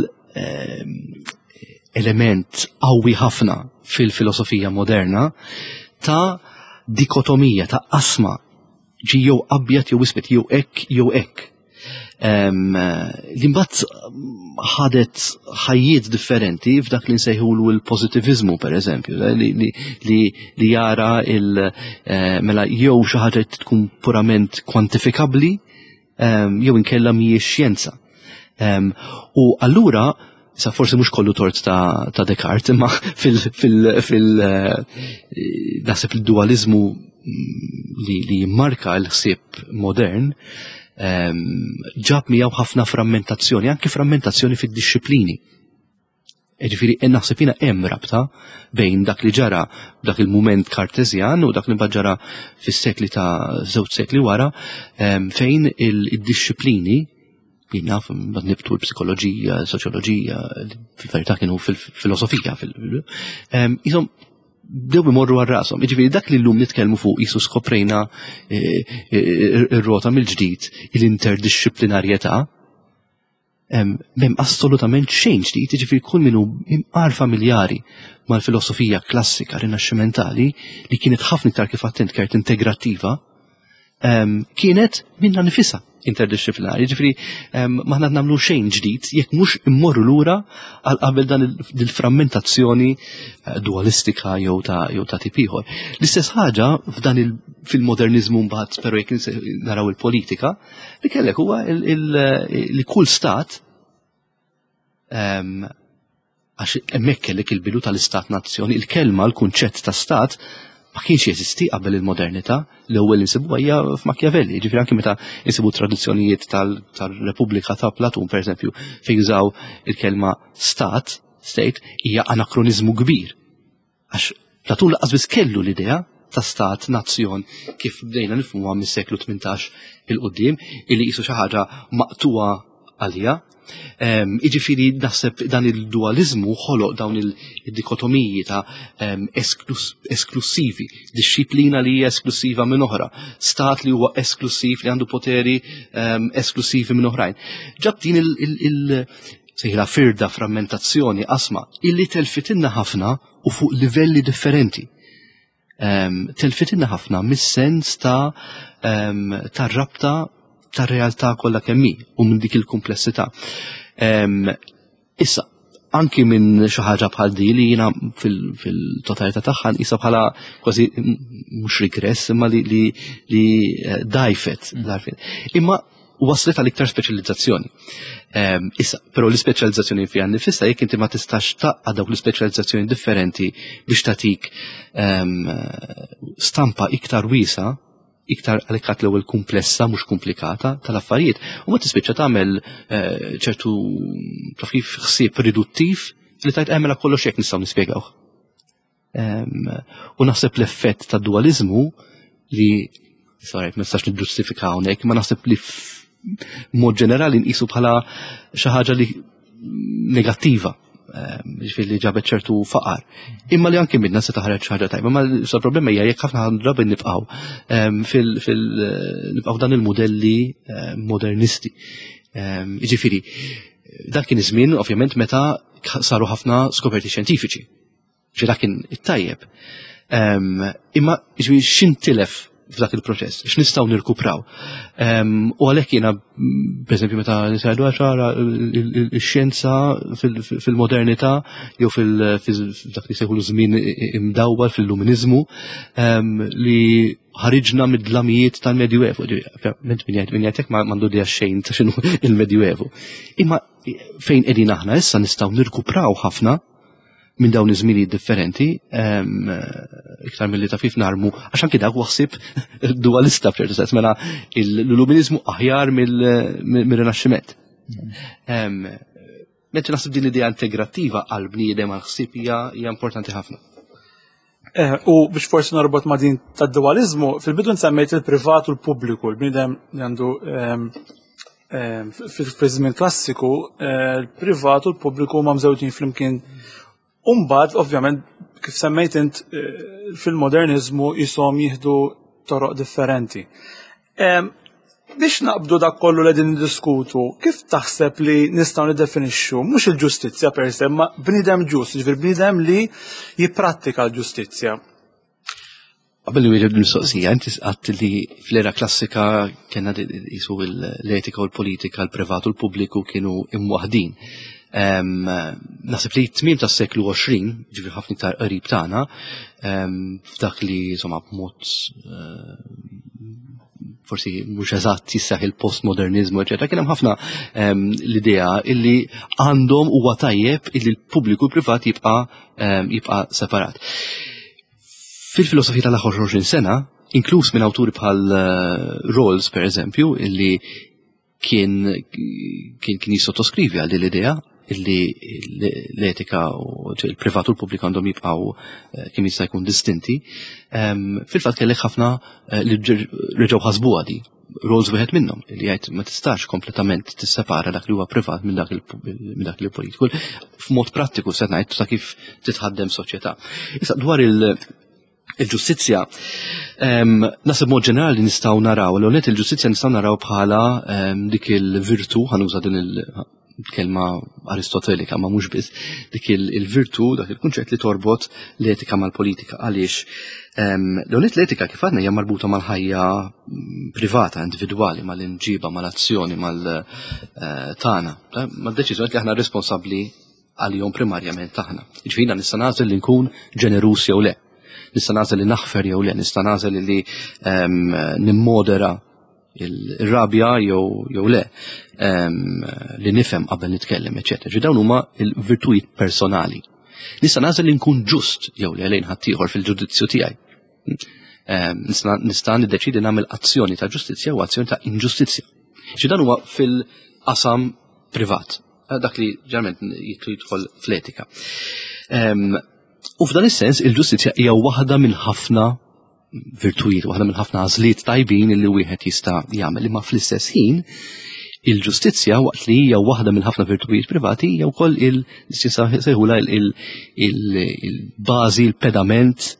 element qawwi ħafna fil-filosofija moderna ta' dikotomija, ta' qasma ġi jew abjad jew isbet jew hekk jew hekk. Li mbagħad ħadet ħajjiet differenti f'dak li nsejħulu l-pożittivizmu pereżempju, li jara il mela jew xi ħaġa tkun purament kwantifikabbli jew inkella mhijiex xjenza. U allura sa forsi mhux kollu tort ta' Descartes, imma fil naħseb il-dualizmu li jimmarka l-ħsieb modern ġab miegħu ħafna frammentazzjoni, anke frammentazzjoni fid-disċiplini. Ġifieri naħseb jiena hemm rabta bejn dak li ġara dak il-mument kartezjan u dak li mbagħad ġara fis-sekli ta' żewġ sekli wara fejn id-disċiplini jina nibtu l-psikoloġija, l-soċjoloġija, fil-verità kienu fil-filosofija. Jisom, dew imorru għal-rasom. Iġifieri dak li llum nitkellmu fuq jisu skoprejna ir-rota mill-ġdid, l-interdisciplinarjetà, mem assolutament xejn ġdid, jiġifieri kull minnu imqar familjari mal-filosofija klassika rinaxximentali li kienet ħafna iktar kif attent kienet integrattiva, kienet minna nifisa interdisciplinari. Ġifri, maħna namlu xejn ġdid, jekk mhux immorru lura għal qabel dan il-frammentazzjoni dualistika jew ta' jew ta' tip ieħor. L-istess ħaġa f'dan fil-modernizmu mbagħad però jekk naraw il-politika, li kellek huwa li kull stat għax hemmhekk kellek il-bidu tal-istat nazzjoni, il-kelma l-kunċett ta' stat ma kienx jeżisti qabel il-modernità, l-ewwel insibu hija f'Machiavelli, ġifieri anke meta insibu tradizzjonijiet tal-Repubblika ta' Platun pereżempju fejn jużaw il-kelma stat, state, hija anakronizmu kbir. Għax Platun laqqas biss kellu l-idea ta' stat, nazzjon, kif bdejna nifhmuha mis-seklu tmintax il-qudiem, illi qisu xi ħaġa maqtuwa għalija. Iġifieri naħseb dan il-dualizmu ħoloq dawn il-dikotomiji ta' esklusivi, disċiplina li hija esklusiva minn oħra, stat li huwa esklusiv li għandu poteri esklusivi minn oħrajn. Ġab din il-sejla firda frammentazzjoni qasma illi telfitinna ħafna u fuq livelli differenti. Telfitinna ħafna mis-sens ta' tar-rabta tar-realtà kollha kemm hi u minn dik il-kumplessità. Issa, anki minn xi ħaġa bħal di li jiena fil-totalità tagħha nqisha bħala kważi mhux rigress imma li dajfet. Imma waslet għal iktar speċjalizzazzjoni. Issa, però l-ispeċjalizzazzjoni fiha nnifisha jekk inti ma tistax taqqa' dawk l-ispeċjalizzazzjoni differenti biex tagħtik stampa iktar wiesa' iktar għalikat l-ewwel komplessa mhux komplikata tal-affarijiet u ma tispiċċa tagħmel ċertu taf kif ħsieb riduttiv li tajt għamela kollox jekk nistgħu nispjegawh. U naħseb l-effett tad-dualizmu li sorry ma nistax nidġustifika hawnhekk, ma naħseb li mod ġenerali nqisu bħala xi ħaġa li negattiva. Ġifieri li ġabet ċertu faqar. Imma li anke midna se taħreġ ħaġa tajba, ma l-problema hija jekk ħafna drabi nibqgħu fil nibqgħu dan il-modelli modernisti. Ġifieri dak kien iż-żmien ovvjament meta saru ħafna skoperti xjentifiċi. Ġi dak kien it-tajjeb. Imma ġifieri x'intilef f'dak il-proċess, x'nistgħu nirkupraw. U għalhekk jiena pereżempju meta nisgħidu għaxara x-xjenza fil-modernità jew fil-dak li sejħu żmien imdawwal fil-luminizmu li ħariġna mid-dlamijiet tal-Medjuevu. Min jgħid hekk m'għandu idea xejn ta' x'inhu il-Medjuevu. Imma fejn qegħdin aħna issa nistgħu nirkupraw ħafna minn dawn iż-żmienijiet differenti, iktar milli tafif narmu, għax anke dak waħsib dualista f'ċertu sens, mela l-illuminizmu aħjar mill-Rinaxximent. Mentre naħseb din l-idea integrattiva għal bniedem għal ħsieb hija importanti ħafna. U biex forsi norbot ma' din tad-dualizmu, fil-bidu nsemmejt il-privat u l-pubbliku, l-bniedem għandu fil-żmien klassiku, il-privat u l-pubbliku ma' mżewġin flimkien. Umbagħad ovvjament kif semmejt int fil-modernizmu jisom jieħdu toroq differenti. Biex naqbdu dak kollu li qegħdin niddiskutu, kif taħseb li nistgħu niddefinixxu mhux il-ġustizzja per se, ma bniedem ġust, ġifier bniedem li jipprattika l-ġustizzja. Qabel li wieġeb l-mistoqsija, inti qatt li fl-era klassika kellna jisu l-etika u l-politika, l-privat u l-pubbliku kienu imwaħdin. Naħseb li t-tmiem tas-seklu għoxrin, ġifieri ħafna iktar qrib tagħna, f'dak li insomma b'mod forsi mhux eżatt jissaħ il-postmodernizmu, eċetera, kien hemm ħafna l-idea illi għandhom huwa tajjeb illi l-pubbliku u l-privat jibqa' jibqa' separat. Fil-filosofija tal-aħħar għoxrin sena, inkluż minn awturi bħal Rawls pereżempju, illi kien kien jissottoskrivi għal din l-idea illi l-etika u il-privat u l-pubbliku għandhom jibqgħu kemm jista' jkun distinti, fil-fatt kellek ħafna li reġgħu ħasbuha di roles wieħed minnhom li jgħid ma tistax kompletament tissepara dak li huwa privat minn dak minn dak li politiku. F'mod prattiku se ngħid ta' kif titħaddem soċjetà. Issa dwar il- il-ġustizzja, um, nasib mod ġenerali nistgħu naraw, l-għonet il-ġustizzja nistgħu naraw bħala um, dik il-virtu, ħanuża din il-kelma aristotelika, ma mhux biss, dik il-virtu, dak il-kunċett li torbot l-etika mal-politika. Għaliex um, l-għonet l-etika kif għadna hija marbuta mal-ħajja privata, individwali, mal-inġiba, mal-azzjoni, mal-tana, uh, mal-deċiżjoni li aħna responsabbli għalihom primarjament taħna. Ġifieri nista' nagħżel li nkun ġenerus jew le. Nista' nagħżel li naħfer jew le, nista' nagħżel li um, nimmodera il-rabja jew jew le, um, li nifhem qabel nitkellem, eċetera. Ġi dawn huma l-virtujiet personali. Nista' nagħżel li nkun ġust jew le lejn ħaddieħor fil-ġudizzju tiegħi. Um, nista' niddeċidi nagħmel azzjoni ta' ġustizzja u azzjoni ta' inġustizzja. Ġi dan huwa fil-qasam privat, dak li ġarment jidħol fl-etika. Um, U f'dan is-sens il-ġustizzja hija waħda minn ħafna virtujiet, waħda minn ħafna għażliet tajbin li wieħed jista' jagħmel, imma fl-istess ħin il-ġustizzja waqt li hija waħda minn ħafna virtujiet privati hija wkoll il-sejħula il-bażi, il-pedament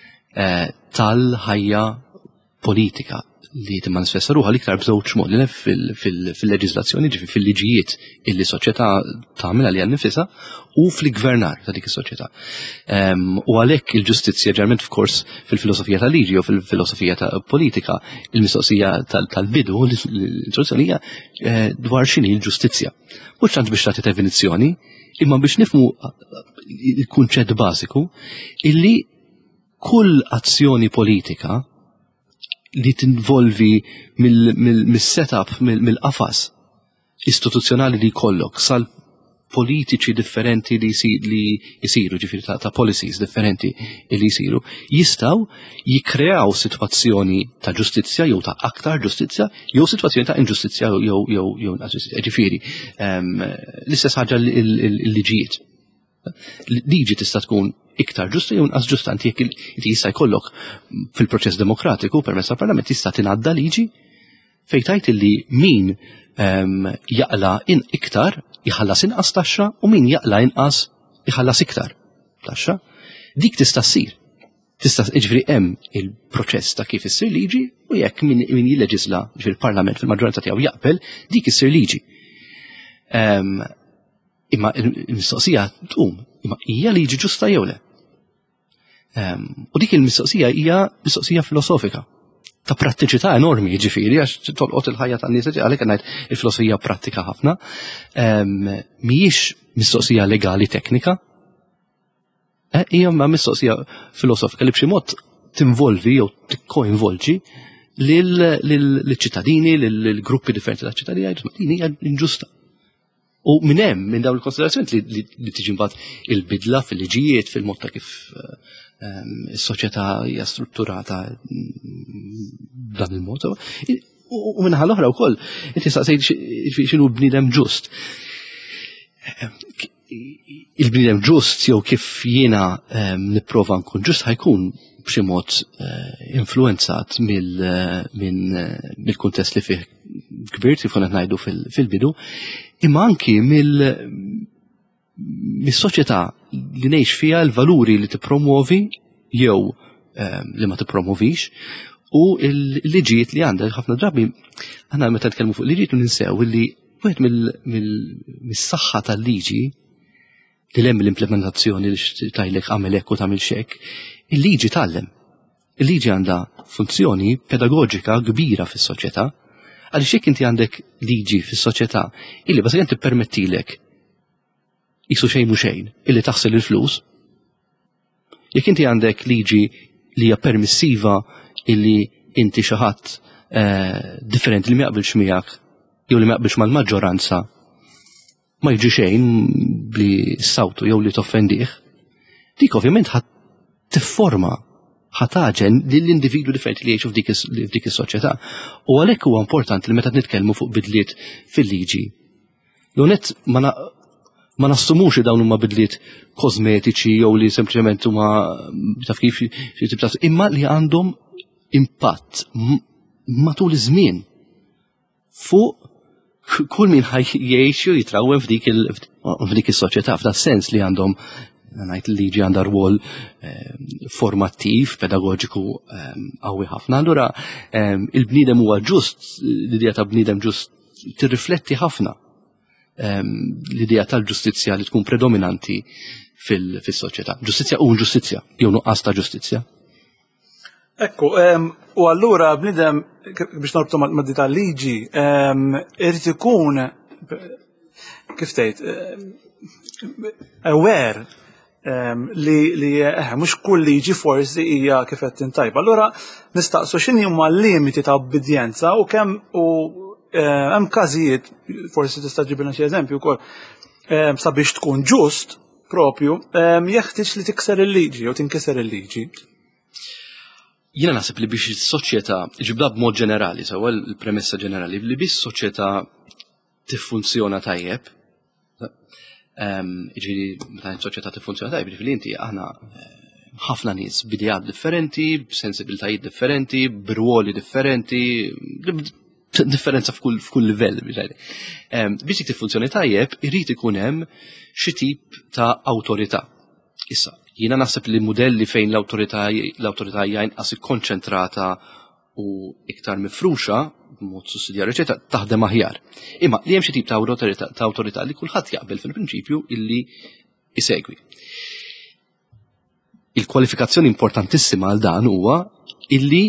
tal-ħajja politika li timmanifesta ruħha l-iktar b'żewġ modi fil-leġiżlazzjoni, ġifi fil-liġijiet illi soċjetà tagħmel għaliha nnifisha u fil-gvernar ta' dik is-soċjetà. U għalhekk il-ġustizzja ġerment f'kors fil-filosofija tal-liġi u fil-filosofija ta' politika, il-mistoqsija tal-bidu l-introduzzjoni hija dwar x'inhi l-ġustizzja. Mhux tant biex tagħti definizzjoni, imma biex nifhmu il-kunċett bażiku illi kull azzjoni politika li tinvolvi mill-setup, mill-qafas istituzzjonali li jkollok sal politiċi differenti li jisiru, ġifiri ta' policies differenti li jisiru, jistaw jikreaw situazzjoni ta' ġustizzja jew ta' aktar ġustizzja jew situazzjoni ta' inġustizzja jew jew ġifiri. L-istess ħaġa l-liġijiet. Liġi tista' tkun iktar ġusta jew inqas ġusta anti jekk inti jista' jkollok fil-proċess demokratiku permezz tal-Parlament tista' tingħadda liġi fejn tgħid li min jaqla in iktar jħallas inqas taxxa u min jaqla inqas jħallas iktar taxxa. Dik tista' ssir. Tista' jiġifieri hemm il-proċess ta' kif issir liġi u jekk min jilleġisla fil-Parlament fil-maġġoranza tiegħu jaqbel dik issir liġi. Imma il-mistoqsija tqum, imma hija liġi ġusta jew le? U dik il-mistoqsija hija mistoqsija filosofika ta' prattiċità enormi, ġifieri għax tolqot il-ħajja tan-nies għalhekk ngħid il-filosofija prattika ħafna. Mhijiex mistoqsija legali teknika, hija ma mistoqsija filosofika li b'xi mod tinvolvi jew tikkoinvolġi lill-ċittadini, lill-gruppi differenti ta' ċittadini jgħidu din hija inġusta. U minn hemm minn dawn il-konsiderazzjoni li tiġi mbagħad il-bidla fil-liġijiet, fil-mod ta' kif is-soċjetà hija strutturata b'dan il-mod. U minnaħa l-oħra wkoll inti staqsejt x'inhu bniedem ġust. Il-bniedem ġust jew kif jiena nipprova nkun ġust ħajkun b'xi mod influenzat mill-kuntest li fih kbirt kif konna ngħidu fil-bidu, imma anki mis-soċjetà li ngħix fiha l-valuri li tippromovi jew li ma tippromovix u l-liġijiet li għandha ħafna drabi aħna meta nitkellmu fuq liġijiet ninsew li wieħed mis-saħħa tal-liġi li hemm l-implementazzjoni li tajlek għamel hekk u tagħmel x'hekk, il-liġi tgħallem. Il-liġi għandha funzjoni pedagoġika kbira fis-soċjetà għaliex jekk inti għandek liġi fis-soċjetà illi bażikament tippermettilek qisu xejn mhu xejn illi taħsel il-flus, jekk inti għandek liġi li hija permissiva illi inti xi ħadd differenti li ma jaqbilx miegħek jew li ma jaqbilx mal-maġġoranza ma jiġi xejn bli ssawtu jew li toffendih, dik ovvjament ħadd tifforma ħataġen lill-individwu differenti li jgħixu f'dik is-soċjetà. U għalhekk huwa importanti li meta nitkellmu fuq bidliet fil-liġi. L-unet ma nassumux dawn huma bidliet kosmetiċi jew li sempliċement huma taf kif imma li għandhom impatt matul iż-żmien fuq kull min ħajjiexu jitrawem f'dik il-f'dik is-soċjetà f'da sens li għandhom ngħid il-liġi għandha rwol formattiv, pedagoġiku qawwi ħafna. Allura il-bniedem huwa ġust, l-idea ta' bniedem ġust tirrifletti ħafna l-idea tal-ġustizzja li tkun predominanti fis-soċjetà. Ġustizzja u ġustizzja, jew nuqqas ta' ġustizzja. Ekku, u allura bniedem biex norbtu ma' tal-liġi irid ikun kif tgħid aware li li mhux kull liġi forsi hija kif qed tintajba. Allura nistaqsu x'inhi huma l-limiti ta' obbedjenza u kemm u hemm każijiet forsi tista' ġibilna xi eżempju wkoll sabiex tkun ġust propju jeħtieġ li tikser il-liġi jew tinkiser il-liġi. Jiena naħseb li biex is-soċjetà ġibda b'mod ġenerali, sewa l-premessa ġenerali, li biex soċjetà tiffunzjona tajjeb, ġifieri meta s-soċjetà tiffunzjona tajjeb, ġifieri inti aħna ħafna nies b'idejat differenti, b'sensibiltajiet differenti, b'rwoli differenti, differenza f'kull livell. Biex dik tiffunzjoni tajjeb, irid ikun hemm xi tip ta' awtorità. Issa, jiena naħseb li modelli fejn l-awtorità l-awtorità hija inqas ikkonċentrata u iktar mifruxa b'mod sussidjarju eċetera taħdem aħjar. Imma li hemm xi tip ta' awtorità li kulħadd jaqbel fil-prinċipju illi isegwi. Il-kwalifikazzjoni importantissima għal dan huwa illi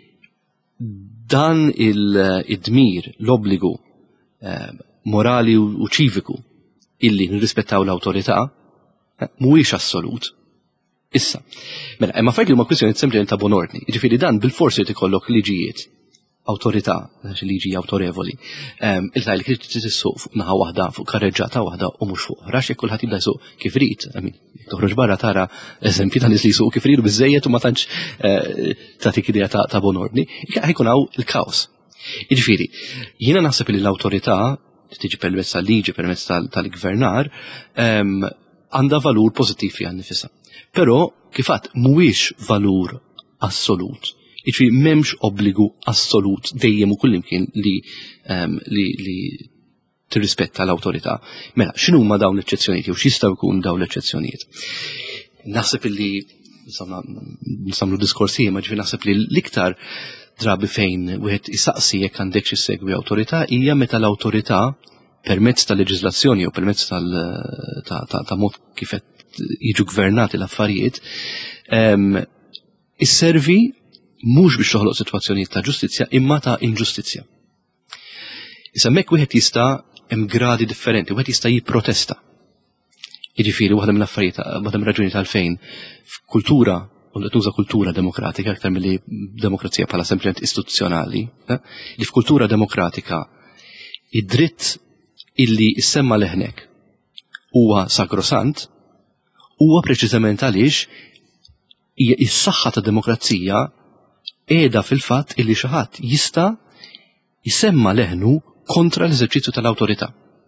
dan il-dmir, l-obbligu morali u ċiviku illi nirrispettaw l-awtorità mhuwiex assolut. Issa, mela, hemm affarijiet li huma kwistjoni sempliċement ta' bonordni. Jiġifieri dan bil-forsi jrid ikollok liġijiet, awtorità, liġi awtorevoli. Il-tajl li trid issuq fuq naħa waħda, fuq karreġġata waħda u mhux fuq. Rax jekk kulħadd jibda jsuq kif irid, toħroġ barra tara eżempji ta' nies li jsuq kif iridu biżejjed u ma tantx tagħtik idea ta' bonordni, ħajkun hawn il-kaos. Jiġifieri, jiena naħseb li l-awtorità tiġi permezz tal-liġi, permezz tal-gvernar, għandha valur pożittiv fiha nnifisha. Però kif għadd mhuwiex valur assolut. Jiġifieri m'hemmx obbligu assolut dejjem u kullimkien li li tirrispetta l-awtorità. Mela, x'inhu huma dawn l-eċċezzjonijiet jew x'jistgħu jkunu dawn l-eċċezzjonijiet? Naħseb illi nistgħu diskorsi ma ġifieri naħseb li l-iktar drabi fejn wieħed isaqsi jekk għandekx issegwi awtorità hija meta l-awtorità permezz ta' leġiżlazzjoni u permezz ta' mod kif qed jiġu gvernati l-affarijiet isservi mhux biex toħloq sitwazzjonijiet ta' ġustizzja imma ta' inġustizzja. Issa hemmhekk wieħed jista' hemm gradi differenti, wieħed jista' jipprotesta. Jiġifieri waħda mill-affarijiet waħda mir-raġuni tal-fejn f'kultura u qed nuża kultura demokratika aktar milli demokrazija bħala sempliċement istituzzjonali, li f'kultura demokratika id-dritt illi issemma leħnek huwa sakrosant huwa preċiżament għaliex hija s-saħħa ta' demokrazija qiegħda fil-fatt illi xi ħadd jista' jsemma leħnu kontra l-eżerċizzju tal-awtorità.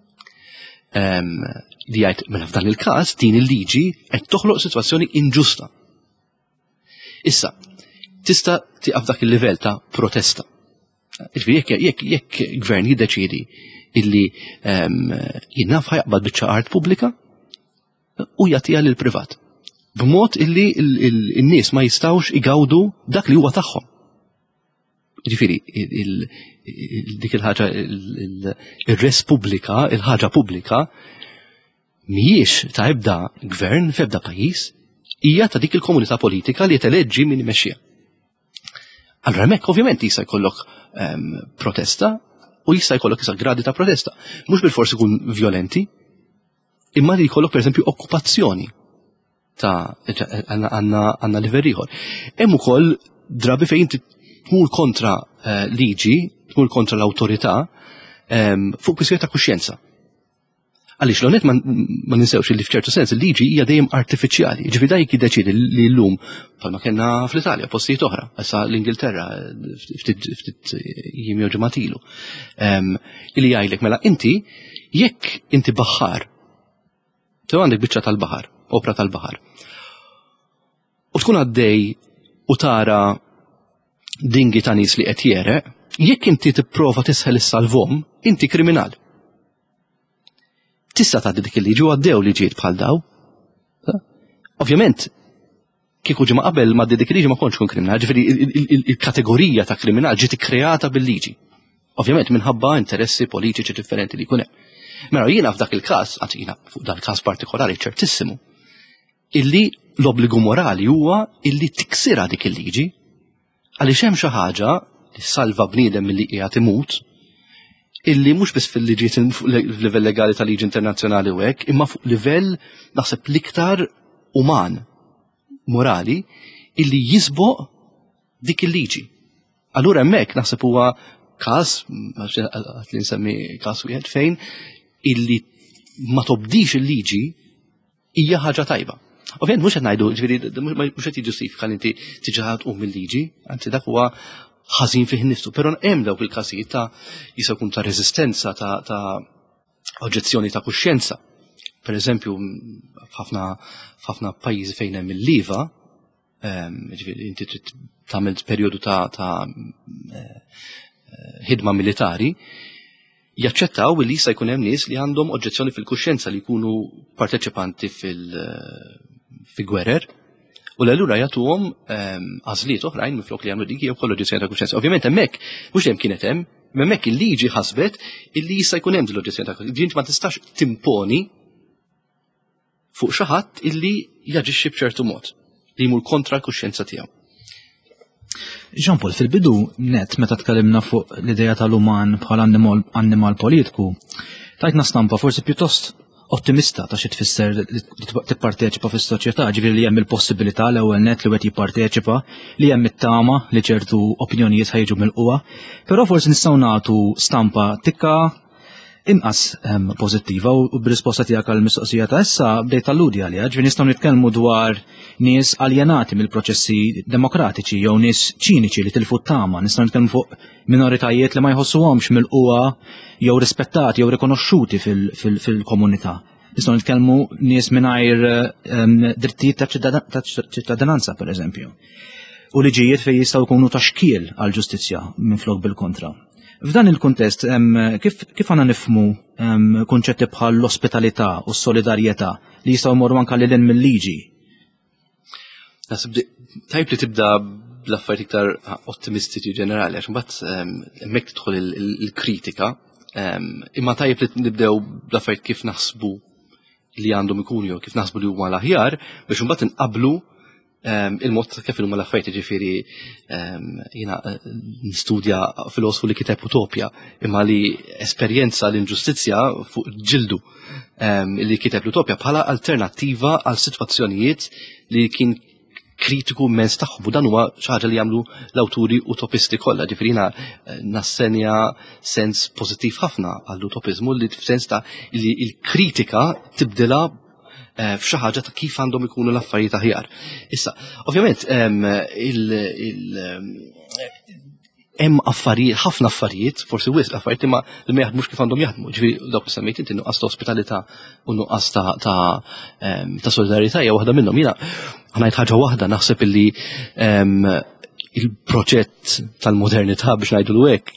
Li jgħid mela f'dan il-każ din il-liġi qed toħloq sitwazzjoni inġusta. Issa, tista' tieqaf dak il-livell ta' protesta. Jekk jekk jekk gvern jiddeċiedi illi jinnaf ħajqbad biċċa art pubblika u jagħtiha lil privat. B'mod illi n-nies ma jistgħux igawdu dak li huwa tagħhom. Jiġifieri dik il-ħaġa ir-res pubblika, il-ħaġa pubblika mhijiex ta' ebda gvern f'ebda pajjiż hija ta' dik il-komunità politika li teleġġi min imexxiha. Allura hemmhekk ovvjament jista' jkollok protesta u jista' jkollok issa gradi ta' protesta. Mhux bil-forsi ikun violenti, imma li jkollok pereżempju okkupazzjoni ta' għandna livell ieħor. Hemm ukoll drabi fejn tmur kontra liġi, tmur kontra l-awtorità fuq kwistjoni ta' kuxjenza. Għaliex l-onet ma ninsewx li f'ċertu sens il-liġi hija dejjem artifiċjali. Ġifieri dak jiddeċiedi li llum bħalma kellna fl-Italja postijiet oħra, issa l-Ingilterra ftit jiem jew ġimgħat ilu. Illi jgħidlek mela inti jekk inti baħħar, tew għandek biċċa tal-baħar, opra tal-baħar. U tkun għaddej u tara dingi ta' nies li qed jereq, jekk inti tipprova tisħel is-salvom, inti kriminal. Tista' tgħaddi dik il-liġi u għaddew liġijiet bħal daw. Ovvjament, kieku ġimgħa qabel ma dik il-liġi ma kontx kun kriminal, ġifieri il-kategorija ta' kriminal ġiet ikkreata bil-liġi. Ovvjament minħabba interessi politiċi differenti li jkun hemm. Mela jiena f'dak il-każ, anzi jiena fuq dan il-każ partikolari ċertissimu, illi l-obbligu morali huwa illi tiksira dik il-liġi għaliex hemm xi ħaġa li salva bniedem milli qiegħed imut illi mhux biss fil-liġijiet fuq livell legali tal-liġi internazzjonali u hekk, imma fuq livell naħseb l-iktar uman, morali, illi jisboq dik il-liġi. Allura hemmhekk naħseb huwa każ, għad li nsemmi każ wieħed fejn illi ma tobdix il-liġi hija ħaġa tajba. Ovvjament mhux qed ngħidu, ġifieri mhux qed jiġġustifika li inti tiġi tqum mill-liġi, anzi dak huwa ħażin fih innifsu, però hemm dawk il-każijiet ta' jista' jkun ta' reżistenza ta' ta' oġġezzjoni ta' kuxjenza. Pereżempju f'ħafna pajjiżi fejn hemm il-liva, ġifieri inti trid tagħmel perjodu ta' ta' ħidma militari, jaċċettaw li jista' jkun hemm nies li għandhom oġġezzjoni fil-kuxjenza li jkunu parteċipanti fil-gwerer u l-allura jagħtuhom għażliet oħrajn minflok li jagħmlu dik jew kollu oġġezzjoni ta' kuxjenza. Ovvjament hemmhekk mhux hemm kienet hemm, hemmhekk il-liġi ħasbet illi jista' jkun hemm din l-oġġezzjoni ta' kuxjenza. Ma tistax timponi fuq xi ħadd illi jaġixxi b'ċertu mod li jmur kontra l-kuxjenza tiegħu. Jean Paul, fil-bidu net meta tkellimna fuq l-idea tal-uman bħal annimal politiku, tajtna stampa forsi pjuttost ottimista ta' xi tfisser li tipparteċipa fis-soċjetà, ġifieri li hemm il-possibilità l-ewwel net li wieħed jipparteċipa, li hemm it-tama li ċertu opinjonijiet ħajġu mill-qwa, però forsi nistgħu nagħtu stampa tikka inqas pożittiva u b'risposta tiegħek għall-mistoqsija ta' issa bdejt alludi għaliha, ġifieri nistgħu nitkellmu dwar nies aljenati mill-proċessi demokratiċi jew nies ċiniċi li tilfu t-tama, nistgħu nitkellmu fuq minoritajiet li ma jħossuhomx mill-qwa jew rispettati jew rikonoxxuti fil-komunità. Nistgħu nitkellmu nies mingħajr drittijiet ta' ċittadinanza pereżempju. U liġijiet fejn jistgħu jkunu ta' xkiel għall-ġustizzja minflok bil-kontra. F'dan il-kuntest, kif għandna nifhmu kunċetti bħal l-ospitalità u s-solidarjetà li jistgħu jmorru anke lil mill-liġi? Tajb li tibda bl-affarijiet iktar ottimistiċi ġenerali, għax imbagħad hemmhekk tidħol il-kritika, imma tajb li nibdew bl-affarijiet kif naħsbu li għandhom ikunu jew kif naħsbu li huma l-aħjar biex imbagħad inqabblu il-mod kif huma l-affarijiet, ġifieri jiena nistudja filosfu li kiteb Utopja imma li esperjenza l-inġustizzja fuq ġildu li kiteb l-Utopja bħala alternattiva għal sitwazzjonijiet li kien kritiku immens tagħhom u dan huwa xi ħaġa li jagħmlu l-awturi utopisti kollha, ġifieri jiena nassenja sens pożittiv ħafna għall-utopiżmu li f'sens ta' li l-kritika tibdilha f'xi ħaġa ta' kif għandhom ikunu l-affarijiet aħjar. Issa, ovvjament hemm affarijiet, ħafna affarijiet, forsi wisq affarijiet imma li ma jaħdmux kif għandhom jaħdmu. Ġifieri dawk li semmejt inti nuqqas ta' ospitalità u nuqqas ta' solidarità hija waħda minnhom. Jiena ngħid ħaġa waħda naħseb illi il-proġett tal-modernità biex ngħidulu hekk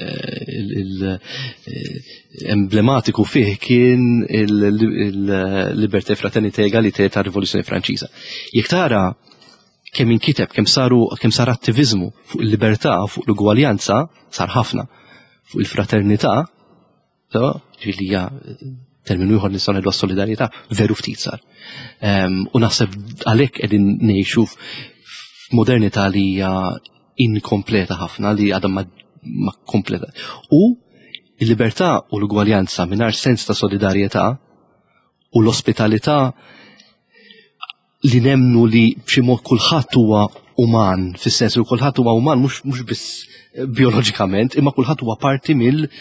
emblematiku fih kien il-libertà, fraternità, egalità tar-Rivoluzzjoni Franċiża. Jekk tara kemm inkiteb, kemm saru kemm sar attiviżmu fuq il-libertà u fuq l-ugwaljanza sar ħafna fuq il-fraternità, ġifieri hija terminu ieħor nistgħu ngħidu għas-solidarjetà veru ftit sar. U naħseb għalhekk qegħdin ngħixu f'modernità li hija inkompleta ħafna, li għadha ma kompleta. U il-libertà u l-ugwaljanza mingħajr sens ta' solidarjetà u l-ospitalità li nemnu li b'xi mod kulħadd huwa uman, fis-sens li kulħadd huwa uman mhux biss bioloġikament, imma kulħadd huwa parti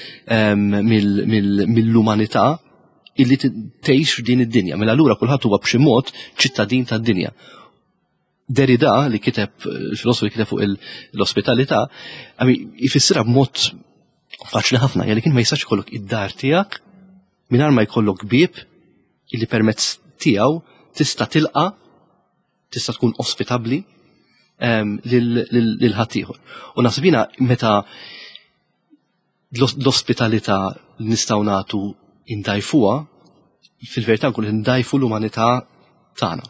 mill-umanità illi tgħix f'din id-dinja. Mela allura kulħadd huwa b'xi mod ċittadin tad-dinja. Derrida li kiteb, il-filosofu li kiteb fuq l-ospitalità, jfissirha b'mod faċli ħafna, jgħalli kien ma jistax ikollok id-dar tiegħek mingħajr ma jkollok bieb illi permezz tiegħu tista' tilqa' tista' tkun ospitabbli lil ħaddieħor. U naħseb jiena meta l-ospitalità li nistgħu nagħtu indajfuha, fil-verità nkunu ndajfu l-umanità tagħna.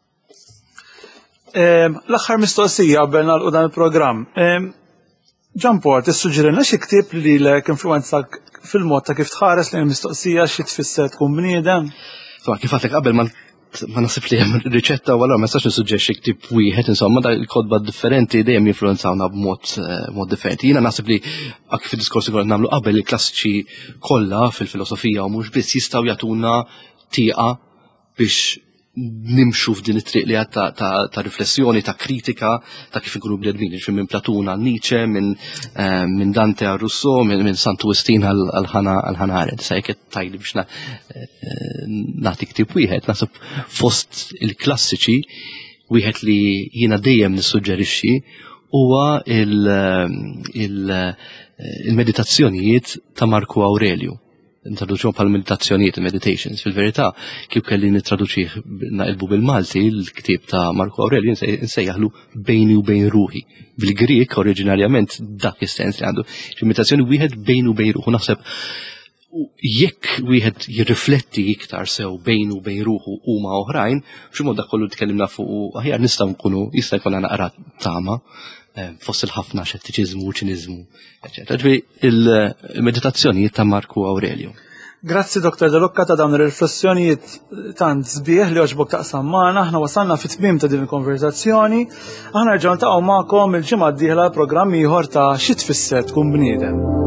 L-aħħar mistoqsija qabel nagħlqu dan il-programm. Ġamport, issuġġerilna xi ktieb li lek influenzak fil-mod ta' kif tħares lejn mistoqsija xi tfisser tkun bniedem? Kif għatlek qabel ma ma nasib li hemm riċetta wara ma nistax nissuġġerixxi ktieb wieħed insomma da l-kodba differenti dejjem jinfluenzawna b'mod mod differenti. Jiena naħseb li anke fid-diskorsi kollha nagħmlu qabel il-klassiċi kollha fil-filosofija u mhux biss jistgħu jagħtuna tieqa biex nimxu f'din it-triq li għad ta', ta, ta' riflessjoni, ta' kritika, ta' kif ikunu bnedmin, minn Platuna għal Nietzsche, minn uh, min Dante għal Rousseau, minn min Sant'Agustin għal Hannah Arendt. Sa' jekk tajli biex na, uh, nagħti ktieb wieħed, nasib fost il-klassiċi wieħed li jiena dejjem nissuġġerixxi huwa il-meditazzjonijiet ta' Marco Aurelio. Introduċjon pal meditazzjonijiet, meditations. Fil-verità, kif kelli nitraduċih naqilbu bil-Malti, l-ktib ta' Marco Aurelio nsejjaħlu bejni u bejn ruħi. Bil-Grik, oriġinarjament, dak is-sens li għandu. Meditazzjoni wieħed bejn u bejn ruħu. Naħseb jekk wieħed jirrifletti iktar sew bejn u bejn ruħu huma oħrajn, b'xi mod dak kollu tkellimna fuq aħjar nistgħu nkunu jista' jkollna naqra tama fost il-ħafna xettiċiżmu, ċiniżmu, eċetera. Ġifieri il-meditazzjonijiet ta' Marco Aurelio. Grazzi Doktor De Lucca ta' dawn ir-riflessjonijiet tant sbieħ li għoġbok taqsam magħna, aħna wasalna fit-tmiem ta' din il-konverzazzjoni, aħna rġgħu ntaqgħu magħkom il-ġimgħa d-dieħla programm ieħor ta' xi tfisser tkun bniedem.